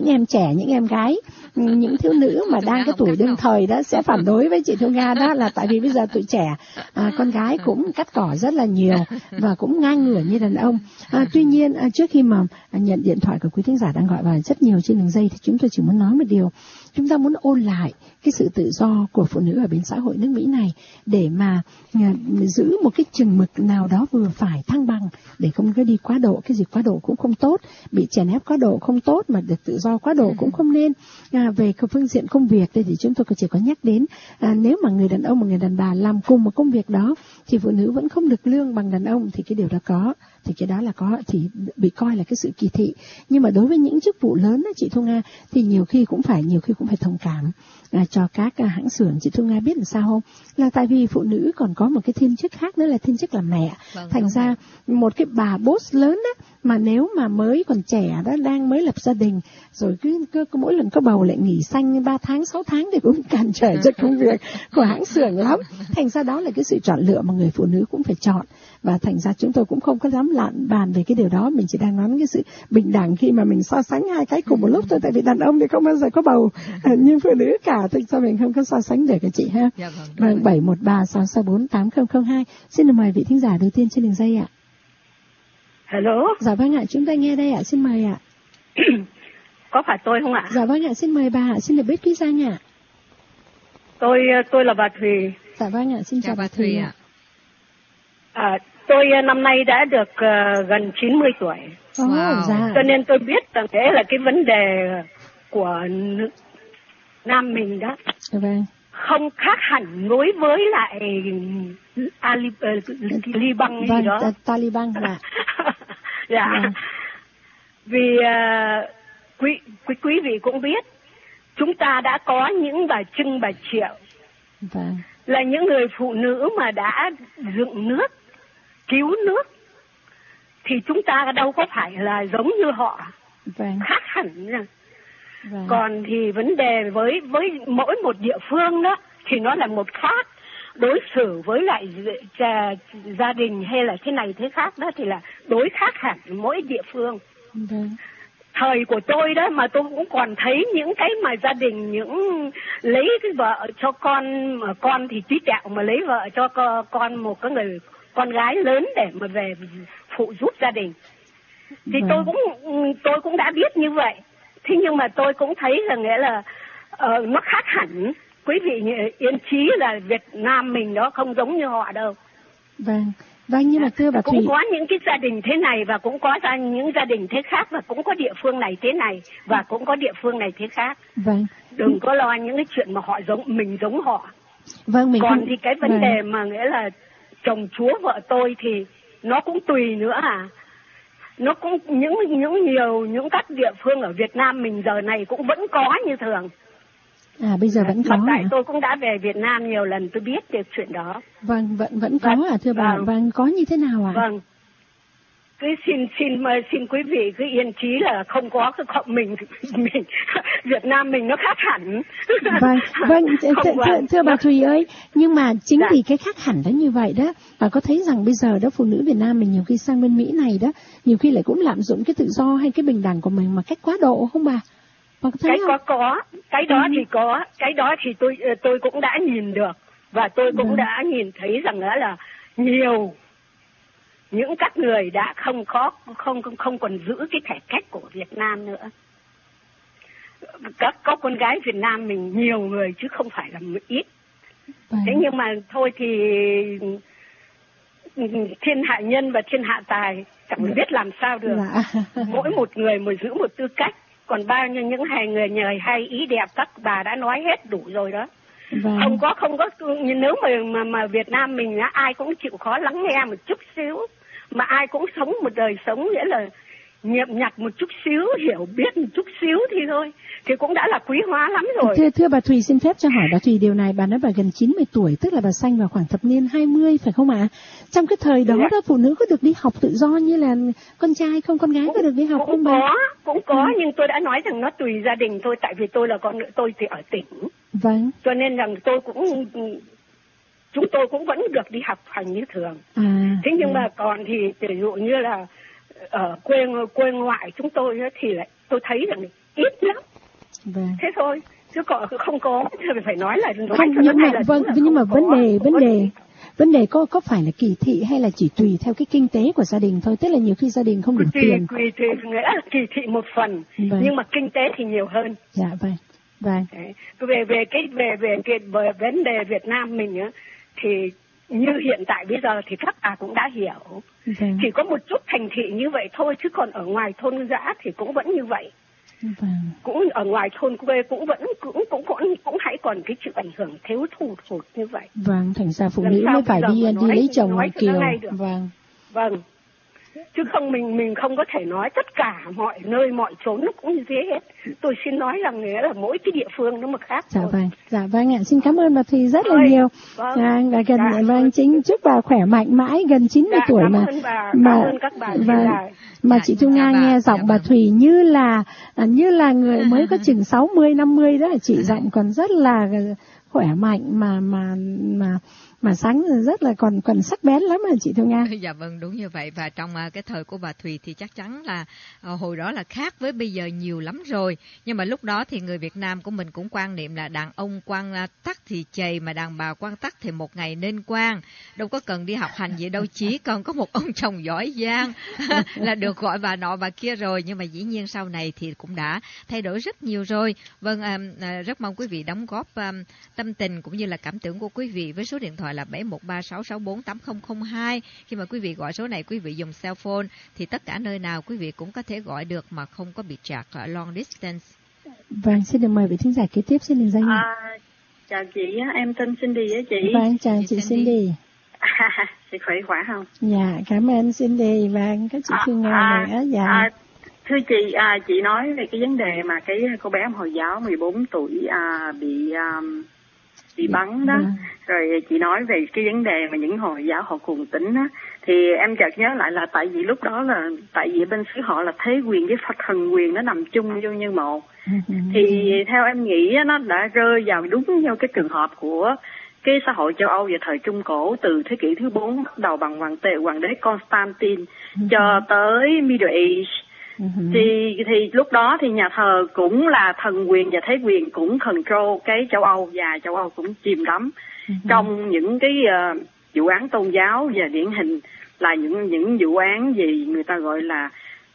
em trẻ, những em gái, những thiếu nữ mà đang cái tuổi đương thời đó sẽ phản đối với chị Thu Nga, đó là tại vì bây giờ tuổi trẻ à, con gái cũng cắt cỏ rất là nhiều và cũng ngang ngửa như đàn ông. À, tuy nhiên à, trước khi mà nhận điện thoại của quý thính giả đang gọi vào rất nhiều trên đường dây thì chúng tôi chỉ muốn nói một điều, chúng ta muốn ôn lại cái sự tự do của phụ nữ ở bên xã hội nước Mỹ này để mà à, giữ một cái chừng mực nào đó vừa phải, thăng bằng, để không có đi quá độ. Cái gì quá độ cũng không tốt, bị chèn ép quá độ không tốt, mà được tự do quá độ cũng không nên. À, về phương diện công việc đây thì chúng tôi chỉ có nhắc đến à, nếu mà người đàn ông và người đàn bà làm cùng một công việc đó thì phụ nữ vẫn không được lương bằng đàn ông, thì cái điều đó có, thì cái đó là có, thì bị coi là cái sự kỳ thị. Nhưng mà đối với những chức vụ lớn đó, chị Thu Nga, thì nhiều khi cũng phải nhiều khi cũng phải thông cảm à, cho các à, hãng xưởng. Chị Thu Nga biết làm sao không? Là tại vì phụ nữ còn có một cái thiên chức khác nữa là thiên chức là mẹ. Vâng, thành ra vậy. Một cái bà boss lớn đó mà nếu mà mới còn trẻ đó, đang mới lập gia đình rồi cứ, cứ, cứ mỗi lần có bầu lại nghỉ xanh ba tháng sáu tháng thì cũng cản trở cho công việc của hãng xưởng lắm. Thành ra đó là cái sự chọn lựa mà người phụ nữ cũng phải chọn, và thành ra chúng tôi cũng không có dám lạn bàn về cái điều đó. Mình chỉ đang nói cái sự bình đẳng khi mà mình so sánh hai cái cùng một lúc thôi, tại vì đàn ông thì không bao giờ có bầu nhưng phụ nữ cả, thực ra mình không có so sánh được cái chị ha. Dạ, vâng, bảy một ba sáu sáu bốn tám không không hai. Xin được mời vị thính giả đầu tiên trên đường dây ạ. Hello. Dạ vâng ạ, chúng ta nghe đây ạ, xin mời ạ. Có phải tôi không ạ? Dạ vâng ạ, xin mời bà ạ, xin được biết ký danh ạ. Tôi tôi là bà Thùy. Dạ vâng ạ, xin chào, chào bà Thùy ạ. À, tôi năm nay đã được uh, gần chín mươi tuổi. Wow. Dạ. Cho nên tôi biết rằng thế là cái vấn đề của Nam mình đó. Dạ vâng. Không khác hẳn đối với lại Ali, uh, Liban vâng, gì đó. Vâng, Taliban là. Dạ. Vâng. Vì uh, quý, quý quý vị cũng biết, chúng ta đã có những bà Trưng, bà Triệu. Vâng. Là những người phụ nữ mà đã dựng nước, cứu nước, thì chúng ta đâu có phải là giống như họ. Vâng. Khác hẳn. Vâng. Còn thì vấn đề với với mỗi một địa phương đó thì nó là một khác. Đối xử với lại gia, gia đình hay là thế này thế khác đó thì là đối khác hẳn mỗi địa phương. Vâng. Thời của tôi đó mà tôi cũng còn thấy những cái mà gia đình những lấy cái vợ cho con, mà con thì trí tẹo mà lấy vợ cho con một cái người con gái lớn để mà về phụ giúp gia đình. Thì vâng. tôi cũng tôi cũng đã biết như vậy. Thế nhưng mà tôi cũng thấy là nghĩa là uh, nó khác hẳn. Quý vị yên trí là Việt Nam mình đó không giống như họ đâu. Vâng. Vâng, nhưng mà thưa bà cũng Thủy, có những cái gia đình thế này và cũng có ra những gia đình thế khác, và cũng có địa phương này thế này và cũng có địa phương này thế khác. Vâng. Đừng có lo những cái chuyện mà họ giống mình giống họ. Vâng, mình còn không... thì cái vấn vâng. đề mà nghĩa là chồng chúa vợ tôi thì nó cũng tùy nữa à. Nó cũng những những nhiều những các địa phương ở Việt Nam mình giờ này cũng vẫn có như thường. À, bây giờ vẫn có. Mà tại à? tôi cũng đã về Việt Nam nhiều lần, tôi biết được chuyện đó. Vâng, vẫn vẫn có vâng, à thưa bà. Vâng. Vâng, có như thế nào ạ? À? Vâng. Cứ xin xin xin quý vị cứ yên trí là không có cái không mình mình Việt Nam mình nó khác hẳn. Vâng, vâng, thưa, thưa, thưa bà Thùy ơi, nhưng mà chính dạ. vì cái khác hẳn đó như vậy đó, bà có thấy rằng bây giờ đó phụ nữ Việt Nam mình nhiều khi sang bên Mỹ này đó, nhiều khi lại cũng lạm dụng cái tự do hay cái bình đẳng của mình mà cách quá độ không bà? Bà có thấy cái không? có có, cái đó ừ. thì có, cái đó thì tôi tôi cũng đã nhìn được, và tôi cũng vâng. đã nhìn thấy rằng đó là nhiều những các người đã không có không không không còn giữ cái thể cách của Việt Nam nữa. Các có con gái Việt Nam mình nhiều người chứ không phải là ít. Vâng. Thế nhưng mà thôi thì thiên hạ nhân và thiên hạ tài chẳng dạ. biết làm sao được. Dạ. Mỗi một người một giữ một tư cách. Còn bao nhiêu những hai người nhời hay ý đẹp các bà đã nói hết đủ rồi đó. Vâng. Không có không có nếu mà mà mà Việt Nam mình á, ai cũng chịu khó lắng nghe một chút xíu, mà ai cũng sống một đời sống nghĩa là nhậm nhặt một chút xíu, hiểu biết một chút xíu thì thôi, thì cũng đã là quý hóa lắm rồi. Thưa, thưa bà Thùy, xin phép cho hỏi bà Thùy điều này, bà nói bà gần chín mươi tuổi, tức là bà sanh vào khoảng thập niên hai mươi phải không ạ? À? Trong cái thời đó, dạ. đó phụ nữ có được đi học tự do như là con trai không, con gái cũng, có được đi học cũng không bà? Có, cũng có, ừ. nhưng tôi đã nói rằng nó tùy gia đình thôi, tại vì tôi là con tôi thì ở tỉnh. Vâng. Cho nên rằng tôi cũng chúng tôi cũng vẫn được đi học hành như thường. À, thế nhưng ừ. mà còn thì ví dụ như là ở quê quê ngoại chúng tôi thì lại tôi thấy rằng ít lắm. Vâng. Thế thôi, chứ còn không có thì phải nói là nói không, cho nhưng nó mà là vâng, nhưng mà vấn đề vấn đề vấn đề có có phải là kỳ thị hay là chỉ tùy theo cái kinh tế của gia đình thôi, tức là nhiều khi gia đình không đủ tùy, tiền. Tùy tùy nghĩa là kỳ thị một phần, vâng. Nhưng mà kinh tế thì nhiều hơn. Dạ vâng. Vâng. Đấy. Về về cái về về cái về vấn đề Việt Nam mình á thì như hiện tại bây giờ thì các bà cũng đã hiểu. Vâng. Chỉ có một chút thành thị như vậy thôi, chứ còn ở ngoài thôn dã thì cũng vẫn như vậy. Vâng. Cũng ở ngoài thôn quê cũng vẫn cũng cũng cũng cũng hãy còn cái chịu ảnh hưởng thiếu thù thụt như vậy. Vâng, thành ra phụ nữ mới phải đi đi lấy chồng ngoại kiều. Vâng. Vâng. Chứ không mình mình không có thể nói tất cả mọi nơi mọi chốn nó cũng như thế hết. Tôi xin nói rằng nghĩa là mỗi cái địa phương nó một khác. Dạ thôi. vâng, dạ vâng ạ, xin cảm ơn bà Thùy rất là Ôi, nhiều. Vâng, à, và gần dạ, vâng chính chúc bà khỏe mạnh mãi gần chín mươi dạ, tuổi cảm mà ơn bà, mà cảm ơn các bà vâng, mà dạ, chị Thu Nga bà, nghe giọng dạ, bà vâng. Thùy như là như là người mới có chừng sáu mươi năm mươi đó, là chị giọng còn rất là khỏe mạnh mà mà mà mà sáng rất là còn còn sắc bén lắm mà chị Thu Nga. Dạ vâng, đúng như vậy. Và trong uh, cái thời của bà Thùy thì chắc chắn là uh, hồi đó là khác với bây giờ nhiều lắm rồi. Nhưng mà lúc đó thì người Việt Nam của mình cũng quan niệm là đàn ông quan uh, tắc thì chày, mà đàn bà quan tắc thì một ngày nên quan. Đâu có cần đi học hành gì đâu, chỉ còn có một ông chồng giỏi giang là được gọi bà nọ bà kia rồi. Nhưng mà dĩ nhiên sau này thì cũng đã thay đổi rất nhiều rồi. Vâng, uh, uh, rất mong quý vị đóng góp uh, tâm tình cũng như là cảm tưởng của quý vị với số điện thoại là bảy một ba sáu sáu bốn tám không không hai. Khi mà quý vị gọi số này, quý vị dùng cell phone thì tất cả nơi nào quý vị cũng có thể gọi được mà không có bị chạc ở long distance. Vâng, xin được mời vị thính giả kế tiếp, xin được danh. À, chào chị, em tên Cindy á chị. Vâng, chào chị, chị Cindy. Cindy. À, chị khỏe khỏe không? Dạ, cảm ơn Cindy. Vâng, các chị Phương Nga à, nữa. Dạ. À, thưa chị, à, chị nói về cái vấn đề mà cái cô bé Hồi giáo mười bốn tuổi à, bị um, bị bắn đó. Vâng. Rồi chị nói về cái vấn đề mà những Hồi giáo họ cuồng tín á, thì em chợt nhớ lại là tại vì lúc đó là tại vì bên xứ họ là thế quyền với Phật thần quyền nó nằm chung vô như một. Thì theo em nghĩ nó đã rơi vào đúng vào cái trường hợp của cái xã hội châu Âu vào thời Trung Cổ, từ thế kỷ thứ bốn bắt đầu bằng hoàng tệ hoàng đế Constantine cho tới Middle Age. Uh-huh. thì thì lúc đó thì nhà thờ cũng là thần quyền và thế quyền cũng control cái châu Âu, và châu Âu cũng chìm đắm uh-huh. trong những cái uh, vụ án tôn giáo, và điển hình là những những vụ án gì người ta gọi là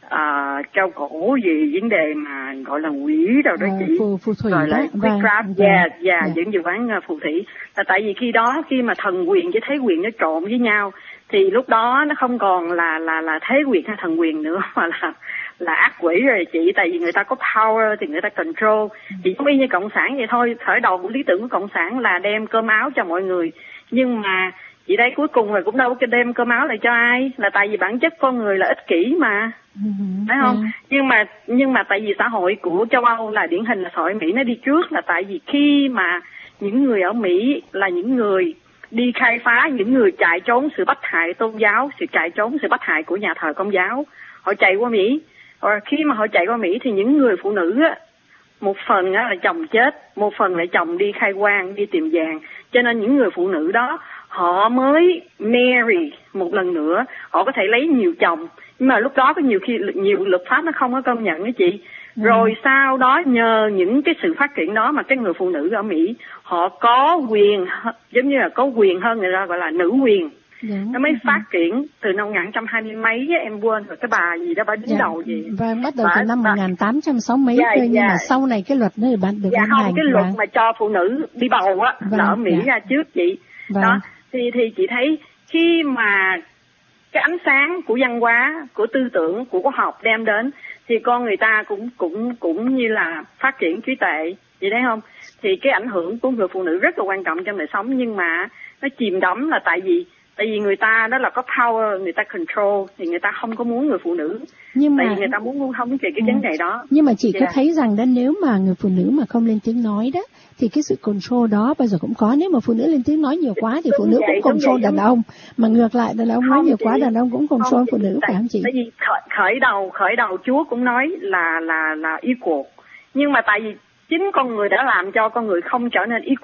uh, treo cổ, về vấn đề mà gọi là quỷ rồi đó chị, phù, phù thủy gọi là witchcraft, và và những vụ án uh, phù thủy. Là tại vì khi đó khi mà thần quyền với thế quyền nó trộn với nhau thì lúc đó nó không còn là là là thế quyền hay thần quyền nữa, mà là là ác quỷ rồi chị. Tại vì người ta có power thì người ta control. Chỉ giống y như cộng sản vậy thôi. Khởi đầu của lý tưởng của cộng sản là đem cơm áo cho mọi người, nhưng mà chị đây cuối cùng rồi cũng đâu có đem cơm áo lại cho ai, là tại vì bản chất con người là ích kỷ mà, phải không? Yeah. nhưng mà nhưng mà tại vì xã hội của châu Âu là điển hình là xã hội Mỹ nó đi trước, là tại vì khi mà những người ở Mỹ là những người đi khai phá, những người chạy trốn sự bắt hại tôn giáo, sự chạy trốn sự bắt hại của nhà thờ Công giáo, họ chạy qua Mỹ. Rồi khi mà họ chạy qua Mỹ thì những người phụ nữ á, một phần á là chồng chết, một phần lại chồng đi khai quang, đi tìm vàng, cho nên những người phụ nữ đó họ mới marry một lần nữa, họ có thể lấy nhiều chồng, nhưng mà lúc đó có nhiều khi nhiều luật pháp nó không có công nhận đó chị. Rồi ừ. sau đó nhờ những cái sự phát triển đó mà cái người phụ nữ ở Mỹ họ có quyền, giống như là có quyền hơn, người ta gọi là nữ quyền. Dạ, nó mới phát triển từ năm một nghìn chín trăm hai mươi mấy á, em quên rồi cái bà gì đó bà đứng dạ, đầu gì. Vâng, bắt đầu bà, từ năm bà, một nghìn tám trăm sáu mấy dạ, thôi, nhưng dạ. mà sau này cái luật nó được ban được dạ, ban không, hành. cái luật mà cho phụ nữ đi bầu á vâng, là ở Mỹ dạ. ra trước chị. Vâng. Đó, thì thì chị thấy khi mà cái ánh sáng của văn hóa, của tư tưởng, của khoa học đem đến thì con người ta cũng cũng cũng như là phát triển trí tuệ, chị thấy không? Thì cái ảnh hưởng của người phụ nữ rất là quan trọng trong đời sống, nhưng mà nó chìm đắm là tại vì tại vì người ta đó là có power, người ta control thì người ta không có muốn người phụ nữ, nhưng mà tại vì người ta muốn không về cái ừ. vấn đề đó. Nhưng mà chị yeah. có thấy rằng đó, nếu mà người phụ nữ mà không lên tiếng nói đó thì cái sự control đó bao giờ cũng có. Nếu mà phụ nữ lên tiếng nói nhiều quá thì phụ nữ vậy, cũng control đàn ông, mà ngược lại đàn ông nói nhiều chị, quá đàn ông cũng control không, phụ nữ, phải không chị? Tại vì khởi, khởi đầu khởi đầu Chúa cũng nói là là là equal, nhưng mà tại vì chính con người đã làm cho con người không trở nên equal.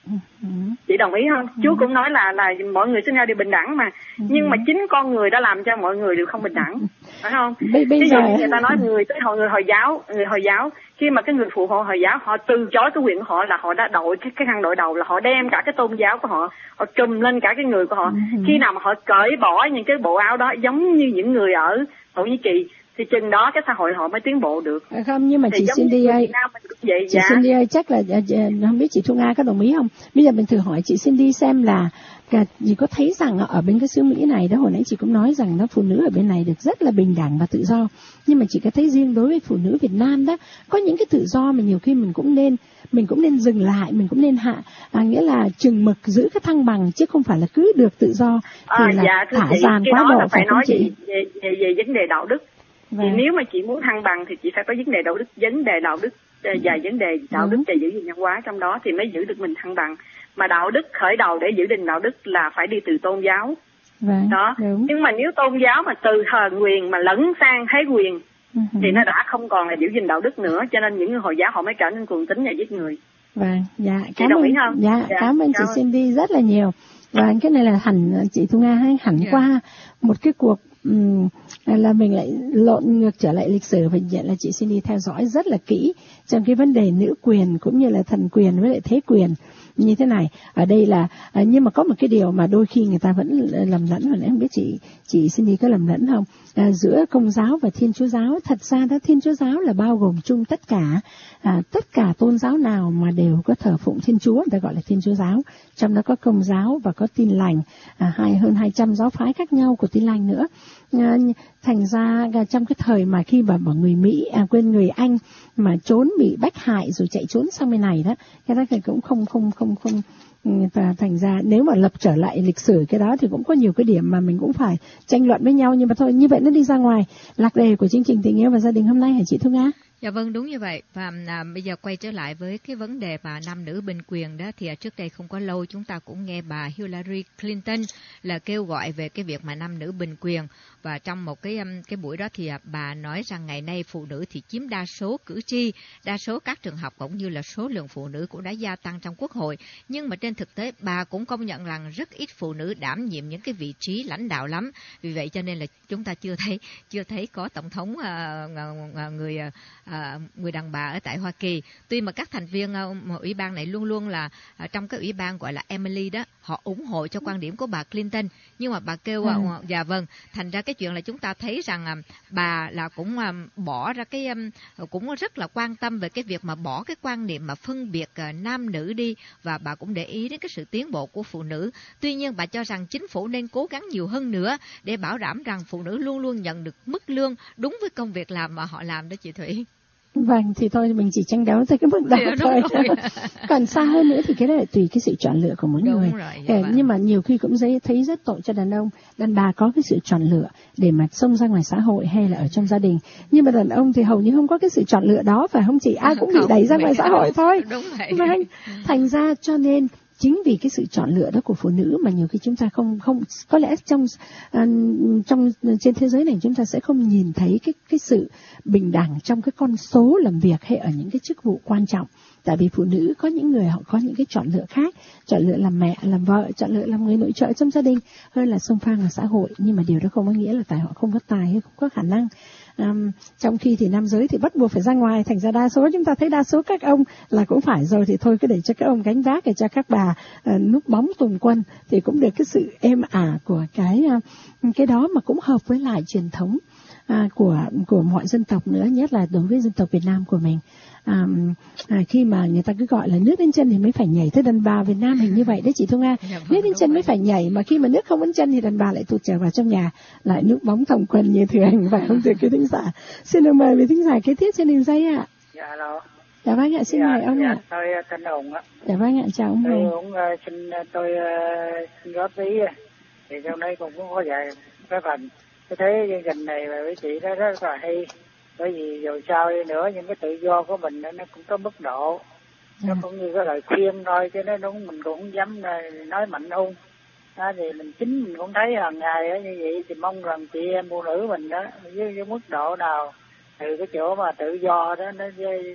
Chị đồng ý không? Ừ. Chúa cũng nói là là mọi người sinh ra đều bình đẳng mà. Ừ. Nhưng mà chính con người đã làm cho mọi người đều không bình đẳng, phải không? Bây, bây Ví dụ giờ... người ta nói người tới hồi người Hồi giáo, người Hồi giáo khi mà cái người phụ hộ Hồi giáo họ từ chối cái quyền của họ là họ đã đội cái cái khăn đội đầu, là họ đem cả cái tôn giáo của họ, họ trùm lên cả cái người của họ. Ừ. Khi nào mà họ cởi bỏ những cái bộ áo đó giống như những người ở Thổ Nhĩ Kỳ thì chừng đó cái xã hội họ mới tiến bộ được. À, không, nhưng mà thì chị Cindy ơi, vậy, chị dạ. Cindy ơi chắc là không biết chị Thu Nga có đồng ý không? Bây giờ mình thử hỏi chị Cindy xem là chị có thấy rằng ở bên cái xứ Mỹ này đó, hồi nãy chị cũng nói rằng nó phụ nữ ở bên này được rất là bình đẳng và tự do, nhưng mà chị có thấy riêng đối với phụ nữ Việt Nam đó có những cái tự do mà nhiều khi mình cũng nên mình cũng nên dừng lại, mình cũng nên hạ, à, nghĩa là chừng mực giữ cái thăng bằng, chứ không phải là cứ được tự do thì à, là dạ, thả chị, dàn quá độ, phải nói chị về, về, về vấn đề đạo đức. Vâng. Thì nếu mà chị muốn thăng bằng thì chị phải có vấn đề đạo đức, vấn đề đạo đức và vấn đề đạo đức để giữ gìn văn hóa trong đó thì mới giữ được mình thăng bằng. Mà đạo đức khởi đầu để giữ gìn đạo đức là phải đi từ tôn giáo. Vâng, đó. Đúng. Nhưng mà nếu tôn giáo mà từ thờ quyền mà lấn sang thế quyền uh-huh. thì nó đã không còn là giữ gìn đạo đức nữa, cho nên những người Hồi giáo họ mới trở nên cuồng tín và giết người. Vâng, dạ, chị cảm đồng ơn, ý không? Dạ, dạ cảm ơn chị Cindy rất là nhiều. Và cái này là hẳn chị Thu Nga hay hẳn yeah. qua một cái cuộc um, là mình lại lộn ngược trở lại lịch sử, và nhận là chị Cindy theo dõi rất là kỹ trong cái vấn đề nữ quyền cũng như là thần quyền với lại thế quyền như thế này. Ở đây là à, nhưng mà có một cái điều mà đôi khi người ta vẫn lầm lẫn, và em biết chị chị Cindy có lầm lẫn không, à, giữa Công giáo và Thiên Chúa giáo. Thật ra đó, Thiên Chúa giáo là bao gồm chung tất cả à, tất cả tôn giáo nào mà đều có thờ phụng Thiên Chúa, người ta gọi là Thiên Chúa giáo. Trong đó có Công giáo và có Tin lành, à, hai hơn hai trăm giáo phái khác nhau của Tin lành nữa. À, thành ra trong cái thời mà khi mà người Mỹ à quên người Anh mà trốn bị bách hại rồi chạy trốn sang bên này đó, cái đó thì cũng không không không không và thành ra nếu mà lập trở lại lịch sử cái đó thì cũng có nhiều cái điểm mà mình cũng phải tranh luận với nhau, nhưng mà thôi, như vậy nó đi ra ngoài lạc đề của chương trình Tình Yêu và Gia Đình hôm nay hả chị Thu Nga? Dạ vâng, đúng như vậy. Và à, bây giờ quay trở lại với cái vấn đề mà nam nữ bình quyền đó, thì à, trước đây không có lâu chúng ta cũng nghe bà Hillary Clinton là kêu gọi về cái việc mà nam nữ bình quyền. Và trong một cái cái buổi đó thì à, bà nói rằng ngày nay phụ nữ thì chiếm đa số cử tri, đa số các trường học cũng như là số lượng phụ nữ cũng đã gia tăng trong Quốc hội. Nhưng mà trên thực tế bà cũng công nhận rằng rất ít phụ nữ đảm nhiệm những cái vị trí lãnh đạo lắm. Vì vậy cho nên là chúng ta chưa thấy chưa thấy có tổng thống à, người à, người đàn bà ở tại Hoa Kỳ. Tuy mà các thành viên uh, ủy ban này luôn luôn là uh, trong cái ủy ban gọi là Emily đó, họ ủng hộ cho quan điểm của bà Clinton, nhưng mà bà kêu uh, uh, dạ vâng, thành ra cái chuyện là chúng ta thấy rằng uh, bà là cũng uh, bỏ ra cái um, cũng rất là quan tâm về cái việc mà bỏ cái quan niệm mà phân biệt uh, nam nữ đi, và bà cũng để ý đến cái sự tiến bộ của phụ nữ. Tuy nhiên bà cho rằng chính phủ nên cố gắng nhiều hơn nữa để bảo đảm rằng phụ nữ luôn luôn nhận được mức lương đúng với công việc làm mà họ làm đó chị Thủy. Vâng, thì thôi mình chỉ tranh đấu tới cái mức đó yeah, thôi. Còn xa hơn nữa thì cái đó là tùy cái sự chọn lựa của mỗi đúng người. Rồi, dạ vâng. Nhưng mà nhiều khi cũng dễ thấy rất tội cho đàn ông. Đàn bà có cái sự chọn lựa để mà xông ra ngoài xã hội hay là ở trong gia đình. Nhưng mà đàn ông thì hầu như không có cái sự chọn lựa đó, phải không chị? Ai cũng bị đẩy ra ngoài xã hội thôi. Đúng vậy. Vâng. Thành ra cho nên chính vì cái sự chọn lựa đó của phụ nữ mà nhiều khi chúng ta không không có lẽ trong uh, trong trên thế giới này chúng ta sẽ không nhìn thấy cái cái sự bình đẳng trong cái con số làm việc hay ở những cái chức vụ quan trọng. Tại vì phụ nữ có những người họ có những cái chọn lựa khác, chọn lựa làm mẹ, làm vợ, chọn lựa làm người nội trợ trong gia đình hơn là xông pha vào xã hội. Nhưng mà điều đó không có nghĩa là tại họ không có tài hay không có khả năng. Um, trong khi thì nam giới thì bắt buộc phải ra ngoài, thành ra đa số chúng ta thấy đa số các ông là cũng phải rồi, thì thôi cứ để cho các ông gánh vác, để cho các bà uh, núp bóng tùng quân thì cũng được cái sự êm ả của cái uh, cái đó, mà cũng hợp với lại truyền thống uh, của của mọi dân tộc nữa, nhất là đối với dân tộc Việt Nam của mình. À, à, khi mà người ta cứ gọi là nước đến chân thì mới phải nhảy, tới đàn bà Việt Nam hình như vậy đấy chị Thu Nga. Dạ, nước đến chân mới phải nhảy, mà khi mà nước không đến chân thì đàn bà lại tụt trở vào trong nhà, lại núp bóng thòng quân như thường. Phải không thưa quý thính giả? Xin được mời quý thính giả kế tiếp trên đường dây ạ. Dạ alo. Dạ vâng ạ, xin dạ, mời ông dạ, ạ. Tôi tên Hùng á. Dạ vâng ạ, chào ông tôi Hùng. Cũng uh, xin tôi uh, xin góp ý, thì trong đây cũng có vài cái phần tôi thấy chương trình này và với chị đó rất là hay. Bởi vì dù sao đi nữa những cái tự do của mình nó cũng có mức độ, nó ừ. cũng như cái lời khuyên thôi, chứ nó đúng mình cũng không dám nói mạnh ung. Đó, thì mình chính mình cũng thấy hàng ngày đó, như vậy thì mong rằng chị em phụ nữ mình đó với, với mức độ nào từ cái chỗ mà tự do đó nó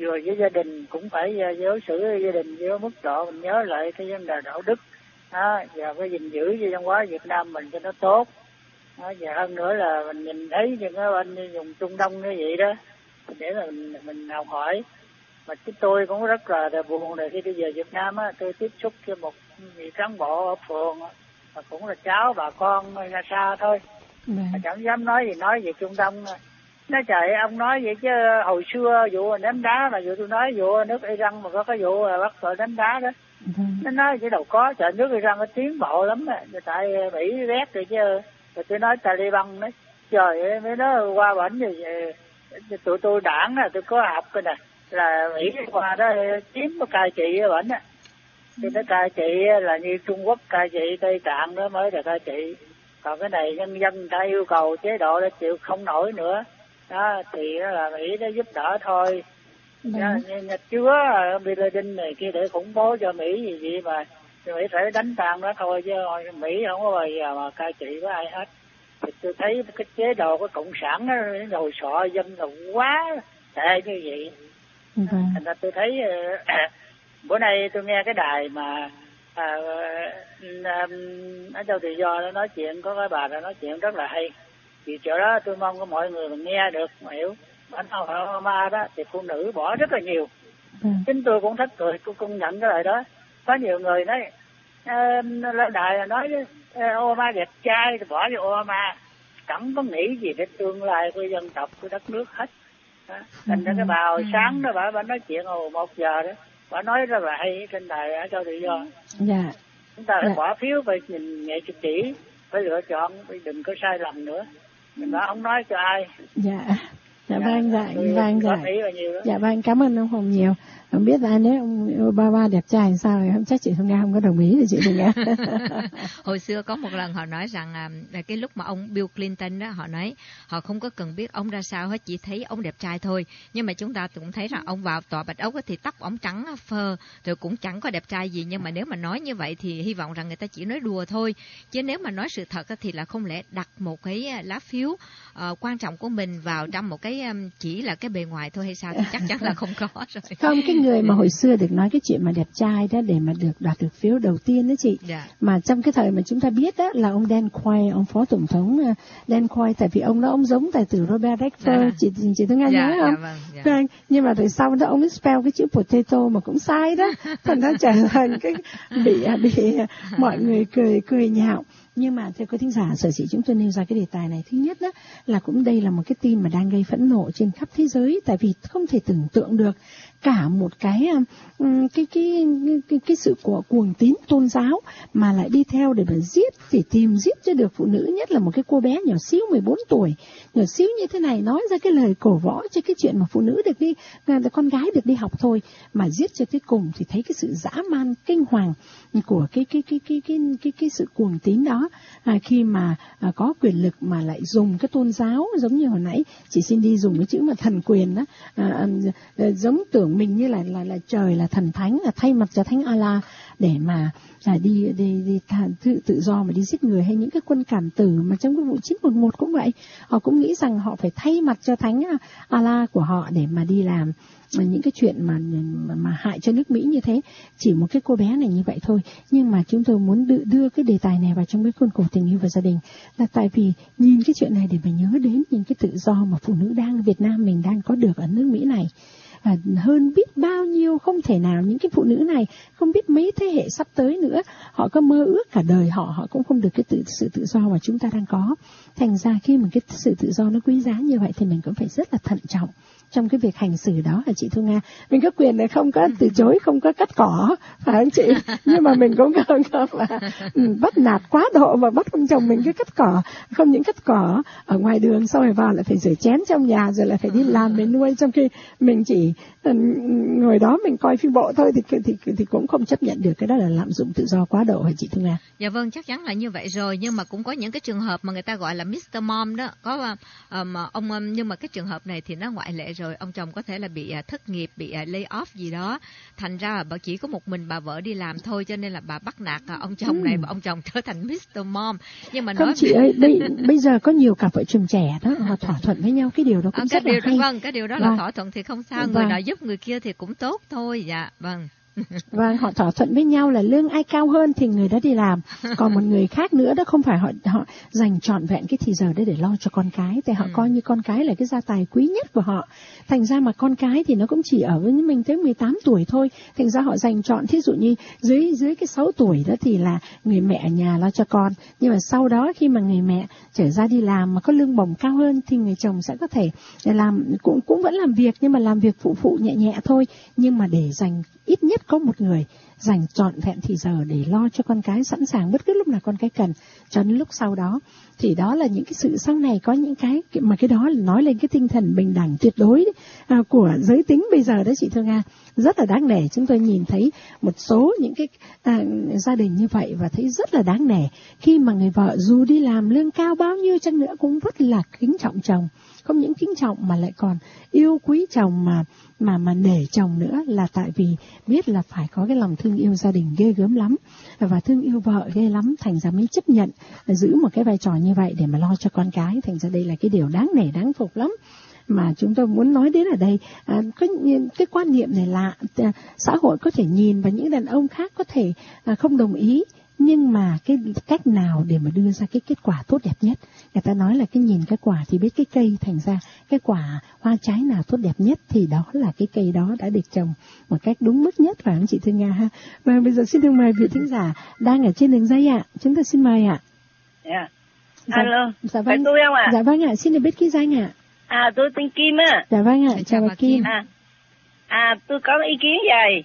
rồi với gia đình cũng phải đối xử với gia đình với mức độ mình nhớ lại cái vấn đề đạo đức đó, và phải gìn giữ cái văn hóa Việt Nam mình cho nó tốt đó, và hơn nữa là mình nhìn thấy những cái anh dùng Trung Đông như vậy đó để mà mình mình học hỏi. Mà chúng tôi cũng rất là, là buồn là khi bây giờ Việt Nam á, tôi tiếp xúc với một vị cán bộ ở phường mà cũng là cháu bà con ra xa thôi, mà chẳng dám nói gì nói về Trung Đông. Nói trời, ông nói vậy chứ hồi xưa vụ ném đá là vụ tôi nói vụ nước Iran mà có cái vụ bắt tội ném đá đó. Ừ. Nó nói chứ đâu có, trời nước Iran nó tiến bộ lắm á, tại Mỹ ghét rồi chứ. Rồi tôi nói Taliban đấy, trời ơi, mấy nó qua bển thì tụi tôi đảng là tôi có học cái nè, là Mỹ qua đó chiếm có cai trị ở bển á. Thì nó cai trị là như Trung Quốc cai trị Tây Tạng đó mới là cai trị. Còn cái này nhân dân ta yêu cầu chế độ đã chịu không nổi nữa. Đó, thì là Mỹ nó giúp đỡ thôi. Đó, nhưng chưa Bin Laden này kia để khủng bố cho Mỹ gì vậy mà Mỹ phải đánh tan nó thôi, chứ Mỹ không có bao giờ mà cai trị với ai hết. Thì tôi thấy cái chế độ cái cộng sản nó đầu sọ dân là quá tệ như vậy. Thành ra tôi thấy bữa nay tôi nghe cái đài mà à, à, ở Châu Tự Do nó nói chuyện, có cái bà đã nói chuyện rất là hay. Vì chỗ đó tôi mong có mọi người mình nghe được mà hiểu. Bản thân Obama đó thì phụ nữ bỏ rất là nhiều. Ừ. Chính tôi cũng thất cười, tôi công nhận cái lời đó. Có nhiều người nói lên đài nói Obama đẹp trai thì bỏ cho Obama, chẳng có nghĩ gì để tương lai của dân tộc của đất nước hết. Thành ra cái bà hồi sáng đó bà, bà nói chuyện hồi một giờ đó, bà nói rất là hay trên đài ở Châu Tự Do. Dạ. Chúng ta phải dạ. bỏ phiếu, phải nhìn nghệ thuật chỉ, phải lựa chọn, phải đừng có sai lầm nữa. Mình nói không nói cho ai. Dạ. Dạ vâng, dạ, vâng, dạ. Dạ vâng, cảm ơn ông Hùng nhiều. Không biết là nếu ông Obama đẹp trai làm sao thì không chắc chị Thu Nga không có đồng ý thì chị Thu Nga. Hồi xưa có một lần họ nói rằng là cái lúc mà ông Bill Clinton đó, họ nói họ không có cần biết ông ra sao hết, chỉ thấy ông đẹp trai thôi. Nhưng mà chúng ta cũng thấy rằng ông vào tòa Bạch Ốc thì tóc ông trắng phơ, rồi cũng chẳng có đẹp trai gì. Nhưng mà nếu mà nói như vậy thì hy vọng rằng người ta chỉ nói đùa thôi. Chứ nếu mà nói sự thật thì là không lẽ đặt một cái lá phiếu uh, quan trọng của mình vào trong một cái um, chỉ là cái bề ngoài thôi hay sao? Thì chắc chắn là không có rồi. Không, cái người mà hồi xưa được nói cái chuyện mà đẹp trai đó để mà được đoạt được phiếu đầu tiên đó chị. Yeah. Mà trong cái thời mà chúng ta biết đó là ông Dan Quayle, ông phó tổng thống uh, Dan Quayle, tại vì ông đó ông giống tài tử Robert Redford, yeah. chị chị Thu Nga yeah, nhớ không? Yeah, vâng, yeah. Vâng, nhưng mà từ sau đó ông ấy spell cái chữ potato mà cũng sai đó, thành ra trở thành cái bị bị mọi người cười cười nhạo. Nhưng mà thưa quý thính giả, sở dĩ chúng tôi nêu ra cái đề tài này, thứ nhất đó là cũng đây là một cái tin mà đang gây phẫn nộ trên khắp thế giới, tại vì không thể tưởng tượng được cả một cái cái cái cái cái, cái sự của cuồng tín tôn giáo mà lại đi theo để mà giết, để tìm giết cho được phụ nữ, nhất là một cái cô bé nhỏ xíu mười bốn tuổi, nhỏ xíu như thế này, nói ra cái lời cổ võ cho cái chuyện mà phụ nữ được đi, con gái được đi học thôi, mà giết cho tới cùng thì thấy cái sự dã man kinh hoàng của cái cái cái cái cái cái cái sự cuồng tín đó. À, khi mà à, có quyền lực mà lại dùng cái tôn giáo, giống như hồi nãy chị xin đi dùng cái chữ mà thần quyền đó, à, à, giống tưởng mình như là là là trời, là thần thánh, là thay mặt cho thánh Allah để mà à, đi đi đi tự, tự do mà đi giết người, hay những cái quân cảm tử mà trong cái vụ chín một một cũng vậy, họ cũng nghĩ rằng họ phải thay mặt cho thánh Allah của họ để mà đi làm những cái chuyện mà, mà mà hại cho nước Mỹ như thế. Chỉ một cái cô bé này như vậy thôi, nhưng mà chúng tôi muốn đưa, đưa cái đề tài này vào trong cái khuôn khổ tình yêu và gia đình là tại vì nhìn cái chuyện này để mà nhớ đến những cái tự do mà phụ nữ đang Việt Nam mình đang có được ở nước Mỹ này. À, hơn biết bao nhiêu, không thể nào những cái phụ nữ này không biết mấy thế hệ sắp tới nữa họ có mơ ước cả đời họ họ cũng không được cái tự, sự tự do mà chúng ta đang có. Thành ra khi mà cái sự tự do nó quý giá như vậy thì mình cũng phải rất là thận trọng trong cái việc hành xử đó hả chị Thu Nga? Mình có quyền để không có từ chối, không có cắt cỏ, phải không chị? Nhưng mà mình cũng không có mà bắt nạt quá độ mà bắt ông chồng mình cứ cắt cỏ, không những cắt cỏ ở ngoài đường xong rồi vào lại phải rửa chén trong nhà, rồi lại phải đi làm để nuôi, trong khi mình chỉ ngồi đó mình coi phim bộ thôi thì thì thì cũng không chấp nhận được. Cái đó là lạm dụng tự do quá độ hả chị Thu Nga? Dạ vâng, chắc chắn là như vậy rồi, nhưng mà cũng có những cái trường hợp mà người ta gọi là mít tơ Mom đó, có uh, mà ông nhưng mà cái trường hợp này thì nó ngoại lệ rồi. rồi ông chồng có thể là bị uh, thất nghiệp, bị uh, lay off gì đó, thành ra bà chỉ có một mình bà vợ đi làm thôi, cho nên là bà bắt nạt uh, ông chồng ừ. này, và ông chồng trở thành mít tơ Mom. Nhưng mà không nói chị ơi, bây, bây giờ có nhiều cặp vợ chồng trẻ đó, họ thỏa thuận với nhau, cái điều đó cũng à, rất điều là hay. Vâng, cái điều đó là và, thỏa thuận thì không sao, người và, nào giúp người kia thì cũng tốt thôi. Dạ, vâng. Và họ thỏa thuận với nhau là lương ai cao hơn thì người đó đi làm, còn một người khác nữa đó không phải họ họ dành trọn vẹn cái thì giờ đấy để lo cho con cái, thì họ ừ. coi như con cái là cái gia tài quý nhất của họ. Thành ra mà con cái thì nó cũng chỉ ở với mình tới mười tám tuổi thôi, thành ra họ dành trọn, thí dụ như dưới dưới cái sáu tuổi đó thì là người mẹ ở nhà lo cho con, nhưng mà sau đó khi mà người mẹ trở ra đi làm mà có lương bổng cao hơn thì người chồng sẽ có thể làm, cũng cũng vẫn làm việc nhưng mà làm việc phụ phụ nhẹ nhẹ thôi, nhưng mà để dành ít nhất có một người dành trọn vẹn thì giờ để lo cho con cái, sẵn sàng bất cứ lúc nào con cái cần cho đến lúc sau đó. Thì đó là những cái sự sau này có những cái mà cái đó là nói lên cái tinh thần bình đẳng tuyệt đối à, của giới tính bây giờ đấy chị Thương Nga, rất là đáng nể. Chúng tôi nhìn thấy một số những cái à, gia đình như vậy và thấy rất là đáng nể khi mà người vợ dù đi làm lương cao bao nhiêu chăng nữa cũng rất là kính trọng chồng, không những kính trọng mà lại còn yêu quý chồng mà mà mà nể chồng nữa, là tại vì biết là phải có cái lòng thương yêu gia đình ghê gớm lắm và thương yêu vợ ghê lắm, thành ra mới chấp nhận giữ một cái vai trò như vậy để mà lo cho con cái. Thành ra đây là cái điều đáng nể, đáng phục lắm mà chúng tôi muốn nói đến ở đây. À, cái, cái quan niệm này lạ, xã hội có thể nhìn và những đàn ông khác có thể à, không đồng ý, nhưng mà cái cách nào để mà đưa ra cái kết quả tốt đẹp nhất? Người ta nói là cái nhìn cái quả thì biết cái cây, thành ra cái quả hoa trái nào tốt đẹp nhất thì đó là cái cây đó đã được trồng một cách đúng mức nhất, phải không chị Thương Nga ha? Và bây giờ xin được mời vị thính giả đang ở trên đường dây ạ. Chúng ta xin mời ạ. Yeah. Alo, dạ vâng. phải tôi không ạ? Dạ vâng ạ, xin được biết cái danh ạ. À, tôi tên Kim á. Dạ vâng ạ, chào bà Kim. Kim. À, à, tôi có ý kiến vậy.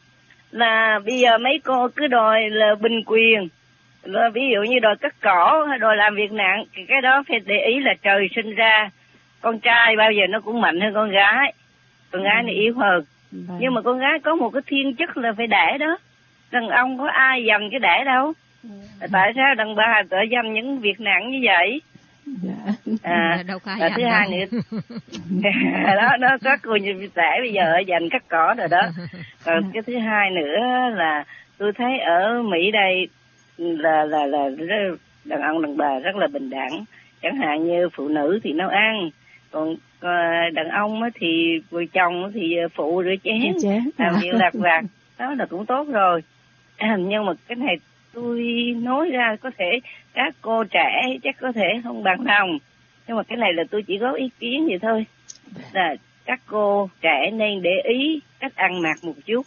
Là bây giờ mấy cô cứ đòi là bình quyền, là ví dụ như đòi cắt cỏ hay đòi làm việc nặng, thì cái đó phải để ý là trời sinh ra con trai bao giờ nó cũng mạnh hơn con gái, con gái nó yếu hơn. Đấy. Nhưng mà con gái có một cái thiên chất là phải đẻ đó, đàn ông có ai dành cái đẻ đâu. Đấy. Tại sao đàn bà tự dành những việc nặng như vậy? Dạ. À, đâu có thứ hai nữa đó, nó có cô như trẻ bây giờ dành cắt cỏ rồi đó. Còn cái thứ hai nữa là tôi thấy ở Mỹ đây là là là đàn ông đàn bà rất là bình đẳng. Chẳng hạn như phụ nữ thì nấu ăn, còn đàn ông thì vợ chồng thì phụ rửa chén, làm việc lặt vặt, đó là cũng tốt rồi. À, nhưng mà cái này tôi nói ra có thể các cô trẻ chắc có thể không bằng lòng, nhưng mà cái này là tôi chỉ có ý kiến vậy thôi, là các cô trẻ nên để ý cách ăn mặc một chút.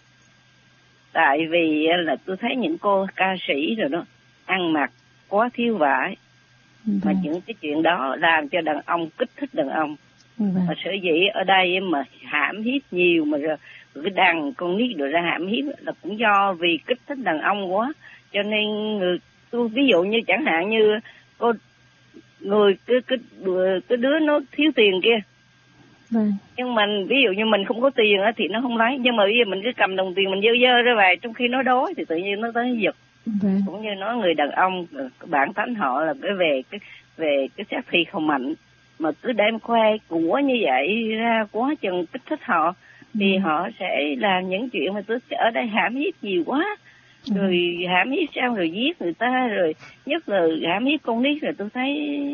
Tại vì là tôi thấy những cô ca sĩ rồi đó ăn mặc quá thiếu vải, vâng. mà những cái chuyện đó làm cho đàn ông, kích thích đàn ông. Vâng. Mà sở dĩ ở đây mà hãm hiếp nhiều, mà rồi cái đàn con nít được ra hãm hiếp là cũng do vì kích thích đàn ông quá. Cho nên người, tôi ví dụ như chẳng hạn như cô người cái cái cái đứa nó thiếu tiền kia, vâng. nhưng mình ví dụ như mình không có tiền á thì nó không lấy, nhưng mà bây giờ mình cứ cầm đồng tiền mình dơ dơ ra về, trong khi nó đói thì tự nhiên nó tới giật. Vâng. Cũng như nói người đàn ông bản tánh họ là cái về cái về cái xác thi không mạnh, mà cứ đem khoe của như vậy ra quá chừng kích thích họ, thì vâng. họ sẽ làm những chuyện mà tôi ở đây hãm hiếp nhiều quá. Rồi hãm hiếp sao rồi giết người ta, rồi nhất là hãm hiếp con nít, rồi tôi thấy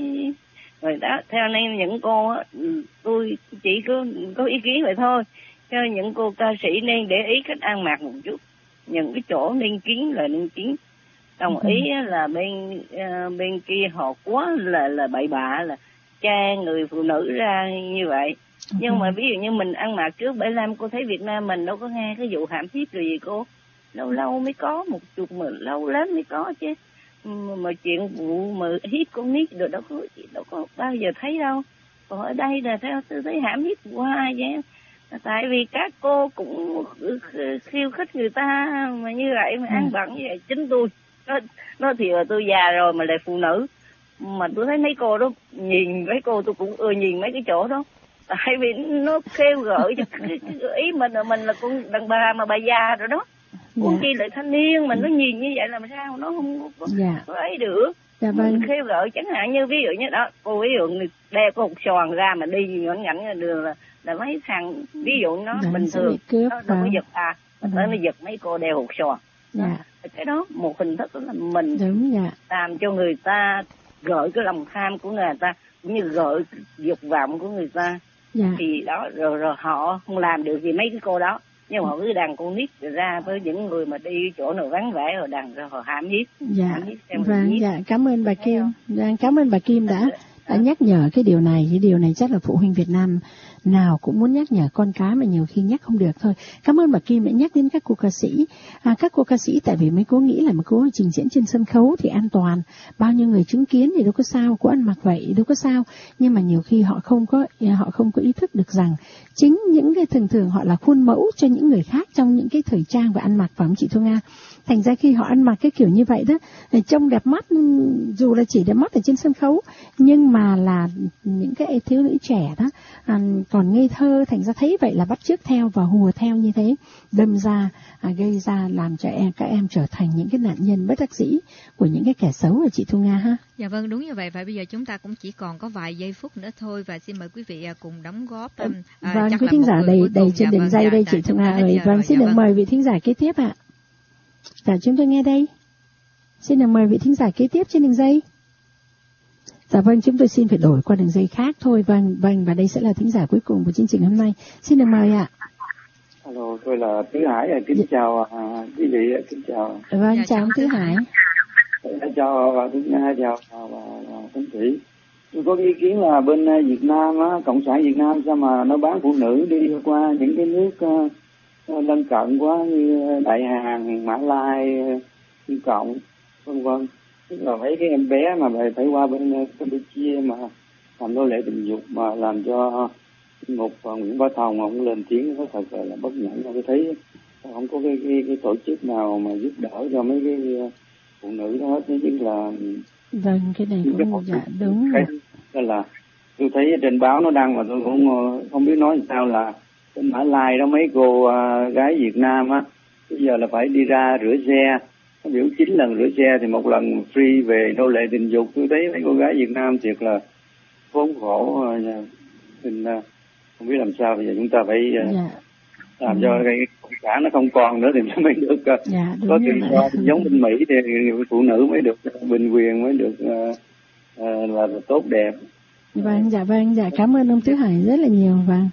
rồi đó. Theo nên những cô á, tôi chỉ có có ý kiến vậy thôi. Cho những cô ca sĩ nên để ý cách ăn mặc một chút, những cái chỗ nên kín là nên kín. Đồng ý là bên uh, bên kia họ quá là là bậy bạ, là cha người phụ nữ ra như vậy. Nhưng mà ví dụ như mình ăn mặc trước bảy lăm, cô thấy Việt Nam mình đâu có nghe cái vụ hãm hiếp rồi gì cô. Lâu lâu mới có một chút, mà lâu lắm mới có chứ. Mà, mà chuyện vụ mà hiếp con nít rồi đâu có, đâu có bao giờ thấy đâu. Còn ở đây là theo tôi thấy hãm hiếp hoài vậy. Tại vì các cô cũng khiêu khích người ta mà như vậy, mà ăn bận như vậy. Chính tôi nó, nó thì tôi già rồi mà lại phụ nữ, mà tôi thấy mấy cô đó, nhìn mấy cô tôi cũng ưa nhìn mấy cái chỗ đó. Tại vì nó kêu gợi cho ý mình là mình là con đàn bà mà bà già rồi đó. Cũng chi lại thanh niên mà nó nhìn như vậy làm sao nó không có, dạ. có ấy được. Dạ, vâng. Mình kêu gợi chẳng hạn như ví dụ như đó, cô ví dụ đeo có hột xoàn ra mà đi nhõn nhảnh đường là là mấy thằng ví dụ nó Đã bình thường cướp nó đâu có giật à, nó tới nó giật mấy cô đeo hột sò. Dạ. Cái đó một hình thức là mình đúng, dạ. làm cho người ta gợi cái lòng tham của người ta, cũng như gợi dục vọng của người ta. Dạ. Thì đó rồi rồi họ không làm được gì mấy cái cô đó, nhưng mà họ cứ đàn con nít ra với những người mà đi chỗ nào vắng vẻ rồi đàn ra họ hãm giết. Dạ. Hãm giết xem Vâng, dạ, cảm ơn bà Kim. Dạ, cảm ơn bà Kim đã đã nhắc nhở cái điều này. Cái điều này chắc là phụ huynh Việt Nam nào cũng muốn nhắc nhở con cái mà nhiều khi nhắc không được thôi. Cảm ơn bà Kim đã nhắc đến các cô ca sĩ. À, các cô ca sĩ tại vì mấy cô nghĩ là mấy cô trình diễn trên sân khấu thì an toàn, bao nhiêu người chứng kiến thì đâu có sao, cô ăn mặc vậy đâu có sao. Nhưng mà nhiều khi họ không có họ không có ý thức được rằng chính những cái thường thường họ là khuôn mẫu cho những người khác trong những cái thời trang và ăn mặc, phải không chị Thu Nga? Thành ra khi họ ăn mặc cái kiểu như vậy đó, trông đẹp mắt, dù là chỉ đẹp mắt ở trên sân khấu, nhưng mà là những cái thiếu nữ trẻ đó à, còn ngây thơ, thành ra thấy vậy là bắt chước theo và hùa theo như thế, đâm ra à, gây ra làm cho em các em trở thành những cái nạn nhân bất đắc dĩ của những cái kẻ xấu, rồi chị Thu Nga ha. Dạ vâng, đúng như vậy. Và bây giờ chúng ta cũng chỉ còn có vài giây phút nữa thôi, và xin mời quý vị cùng đóng góp. Um, à, vâng, quý thính giả đầy đầy trên đường dây đây chị Thu Nga ơi. Vâng, xin được mời vị thính giả kế tiếp ạ. Dạ, chúng tôi nghe đây. Xin được mời vị thính giả kế tiếp trên đường dây. Dạ vâng, chúng tôi xin phải đổi qua đường dây khác thôi. Vâng, vâng, và đây sẽ là thính giả cuối cùng của chương trình hôm nay. Xin được mời ạ. Alo, tôi là Tứ Hải, kính dạ. chào à, quý vị, kính chào. Vâng, dạ, chào Tứ Hải. Chào bà Tứ Nga, chào bà Tấn Thủy. Tôi có ý kiến là bên Việt Nam á, Cộng sản Việt Nam sao mà nó bán phụ nữ đi qua những cái nước uh, lân cận quá, như Đại Hàn, Mã Lai, Trung Cộng, vân vân. Tức là mấy cái em bé mà phải qua bên Campuchia mà làm nô lệ tình dục, mà làm cho một Nguyễn Bá Thòng mà ông lên tiếng có thật là bất nhẫn. Tôi thấy không có cái, cái, cái tổ chức nào mà giúp đỡ cho mấy cái phụ nữ đó hết, chứ là vâng, cái này cũng dạ, đúng cái, đó là tôi thấy trên báo nó đăng mà tôi cũng không biết nói sao, là bên Mã Lai đó mấy cô uh, gái Việt Nam á bây giờ là phải đi ra rửa xe, nó biểu chín lần rửa xe thì một lần free về nô lệ tình dục. Tôi thấy mấy cô gái Việt Nam thiệt là khốn khổ, uh, mình uh, không biết làm sao. Bây giờ chúng ta phải uh, dạ. làm ừ. cho cái cộng sản nó không còn nữa thì mới được uh, dạ, có tự do giống bên Mỹ thì phụ nữ mới được bình quyền, mới được uh, uh, là tốt đẹp. Vâng, dạ vâng, dạ cảm ơn ông Tứ Hải rất là nhiều. Vâng.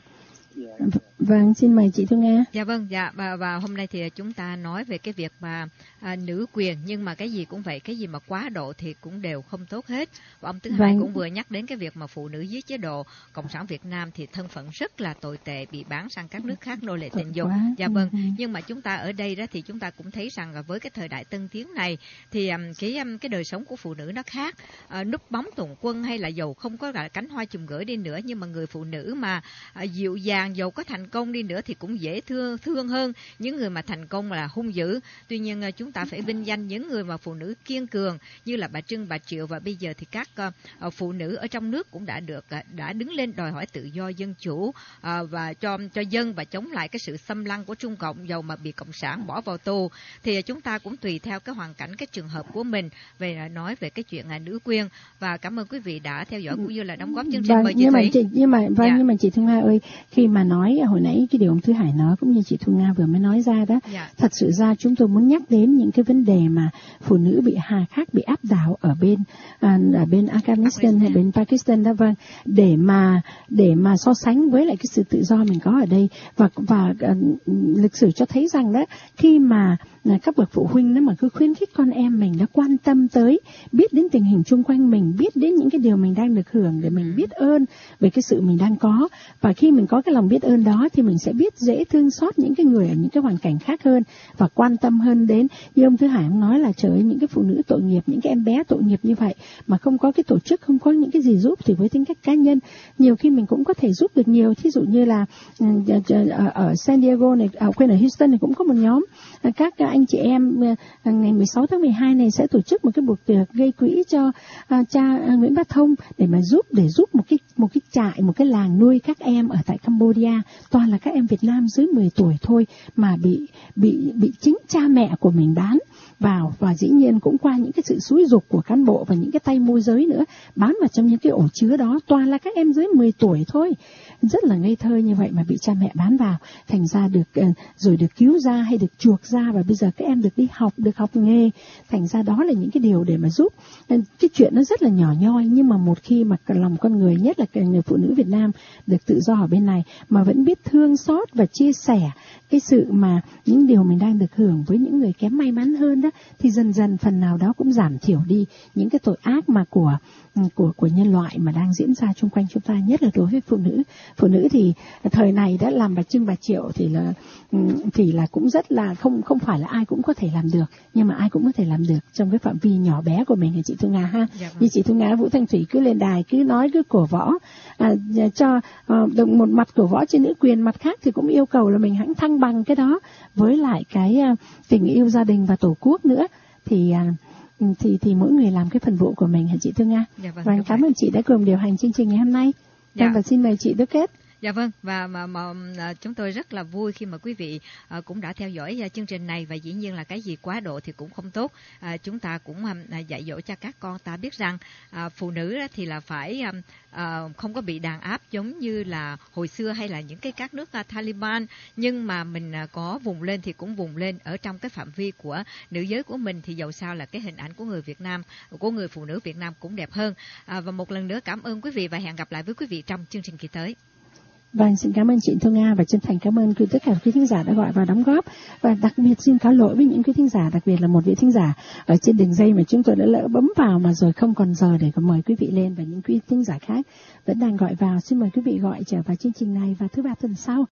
Vâng, xin mời chị Thu Nga. Dạ vâng, dạ và, và hôm nay thì chúng ta nói về cái việc mà à, nữ quyền, nhưng mà cái gì cũng vậy, cái gì mà quá độ thì cũng đều không tốt hết. Và ông Tứ Hải vâng. cũng vừa nhắc đến cái việc mà phụ nữ dưới chế độ Cộng sản Việt Nam thì thân phận rất là tồi tệ, bị bán sang các nước khác nô lệ tình dục. Dạ vâng, ừ. nhưng mà chúng ta ở đây đó thì chúng ta cũng thấy rằng là với cái thời đại tân tiến này thì um, cái um, cái đời sống của phụ nữ nó khác. Uh, núp bóng tùng quân hay là dầu không có là cánh hoa chùm gửi đi nữa, nhưng mà người phụ nữ mà uh, dịu dàng, dầu có thành công đi nữa thì cũng dễ thương thương hơn những người mà thành công là hung dữ. Tuy nhiên chúng ta phải vinh danh những người mà phụ nữ kiên cường như là bà Trưng, bà Triệu, và bây giờ thì các uh, phụ nữ ở trong nước cũng đã được uh, đã đứng lên đòi hỏi tự do dân chủ uh, và cho cho dân và chống lại cái sự xâm lăng của Trung Cộng, dầu mà bị Cộng sản bỏ vào tù. Thì uh, chúng ta cũng tùy theo cái hoàn cảnh, cái trường hợp của mình về uh, nói về cái chuyện uh, nữ quyền. Và cảm ơn quý vị đã theo dõi cũng như là đóng góp chương trình. Vâng, mời nhưng chị mà Thủy. chị, nhưng mà vâng, dạ. nhưng mà chị Thu Nga ơi, khi mà nói hồi nãy cái điều ông Thứ Hải nói cũng như chị Thu Nga vừa mới nói ra đó, dạ. thật sự ra chúng tôi muốn nhắc đến những cái vấn đề mà phụ nữ bị hà khắc, bị áp đảo ở bên à, ở bên Afghanistan hay bên Pakistan đó, vâng, để mà để mà so sánh với lại cái sự tự do mình có ở đây, và và uh, lịch sử cho thấy rằng đó, khi mà uh, các bậc phụ huynh đó mà cứ khuyến khích con em mình đã quan tâm tới, biết đến tình hình chung quanh mình, biết đến những cái điều mình đang được hưởng, để mình biết ơn về cái sự mình đang có, và khi mình có cái lòng biết ơn đó thì mình sẽ biết dễ thương xót những cái người ở những cái hoàn cảnh khác hơn, và quan tâm hơn đến, như ông Thứ Hải ông nói là trời ơi, những cái phụ nữ tội nghiệp, những cái em bé tội nghiệp như vậy mà không có cái tổ chức, không có những cái gì giúp, thì với tính cách cá nhân nhiều khi mình cũng có thể giúp được nhiều. Thí dụ như là ở San Diego này, à, quên ở Houston này cũng có một nhóm các anh chị em ngày mười sáu tháng mười hai này sẽ tổ chức một cái buổi tiệc gây quỹ cho uh, cha uh, Nguyễn Bá Thông để mà giúp để giúp một cái một cái trại, một cái làng nuôi các em ở tại Cambodia, toàn là các em Việt Nam dưới mười tuổi thôi mà bị bị bị chính cha mẹ của mình bán. vào, và dĩ nhiên cũng qua những cái sự xúi giục của cán bộ và những cái tay môi giới nữa, bán vào trong những cái ổ chứa đó, toàn là các em dưới mười tuổi thôi, rất là ngây thơ như vậy mà bị cha mẹ bán vào, thành ra được rồi được cứu ra hay được chuộc ra, và bây giờ các em được đi học, được học nghề, thành ra đó là những cái điều để mà giúp. Cái chuyện nó rất là nhỏ nhoi, nhưng mà một khi mà lòng con người, nhất là người phụ nữ Việt Nam được tự do ở bên này mà vẫn biết thương xót và chia sẻ cái sự mà những điều mình đang được hưởng với những người kém may mắn hơn đó, thì dần dần phần nào đó cũng giảm thiểu đi những cái tội ác mà của của của nhân loại mà đang diễn ra xung quanh chúng ta, nhất là đối với phụ nữ. Phụ nữ thì thời này đã làm bà Trưng bà Triệu thì là thì là cũng rất là không không phải là ai cũng có thể làm được, nhưng mà ai cũng có thể làm được trong cái phạm vi nhỏ bé của mình, chị Thu Nga ha. Dạ, như chị Thu Nga, Vũ Thanh Thủy cứ lên đài cứ nói cứ cổ võ à, cho à, một mặt cổ võ trên nữ quyền, mặt khác thì cũng yêu cầu là mình hãy thăng bằng cái đó với lại cái à, tình yêu gia đình và tổ quốc nữa, thì à, thì thì mỗi người làm cái phần vụ của mình hả chị Thương Nga? Dạ vâng, và cảm ơn chị đã cùng điều hành chương trình ngày hôm nay. Dạ. Và xin mời chị Đức Kết. Dạ vâng, và mà, mà, mà chúng tôi rất là vui khi mà quý vị uh, cũng đã theo dõi uh, chương trình này, và dĩ nhiên là cái gì quá độ thì cũng không tốt. Uh, chúng ta cũng uh, dạy dỗ cho các con ta biết rằng uh, phụ nữ thì là phải um, uh, không có bị đàn áp giống như là hồi xưa hay là những cái các nước uh, Taliban, nhưng mà mình uh, có vùng lên thì cũng vùng lên ở trong cái phạm vi của nữ giới của mình, thì dầu sao là cái hình ảnh của người Việt Nam, của người phụ nữ Việt Nam cũng đẹp hơn. Uh, và một lần nữa cảm ơn quý vị và hẹn gặp lại với quý vị trong chương trình kỳ tới. Vâng, xin cảm ơn chị Thu Nga và chân thành cảm ơn quý tất cả quý thính giả đã gọi vào đóng góp, và đặc biệt xin cáo lỗi với những quý thính giả, đặc biệt là một vị thính giả ở trên đường dây mà chúng tôi đã lỡ bấm vào mà rồi không còn giờ để mời quý vị lên, và những quý thính giả khác vẫn đang gọi vào. Xin mời quý vị gọi trở vào chương trình này vào thứ ba tuần sau.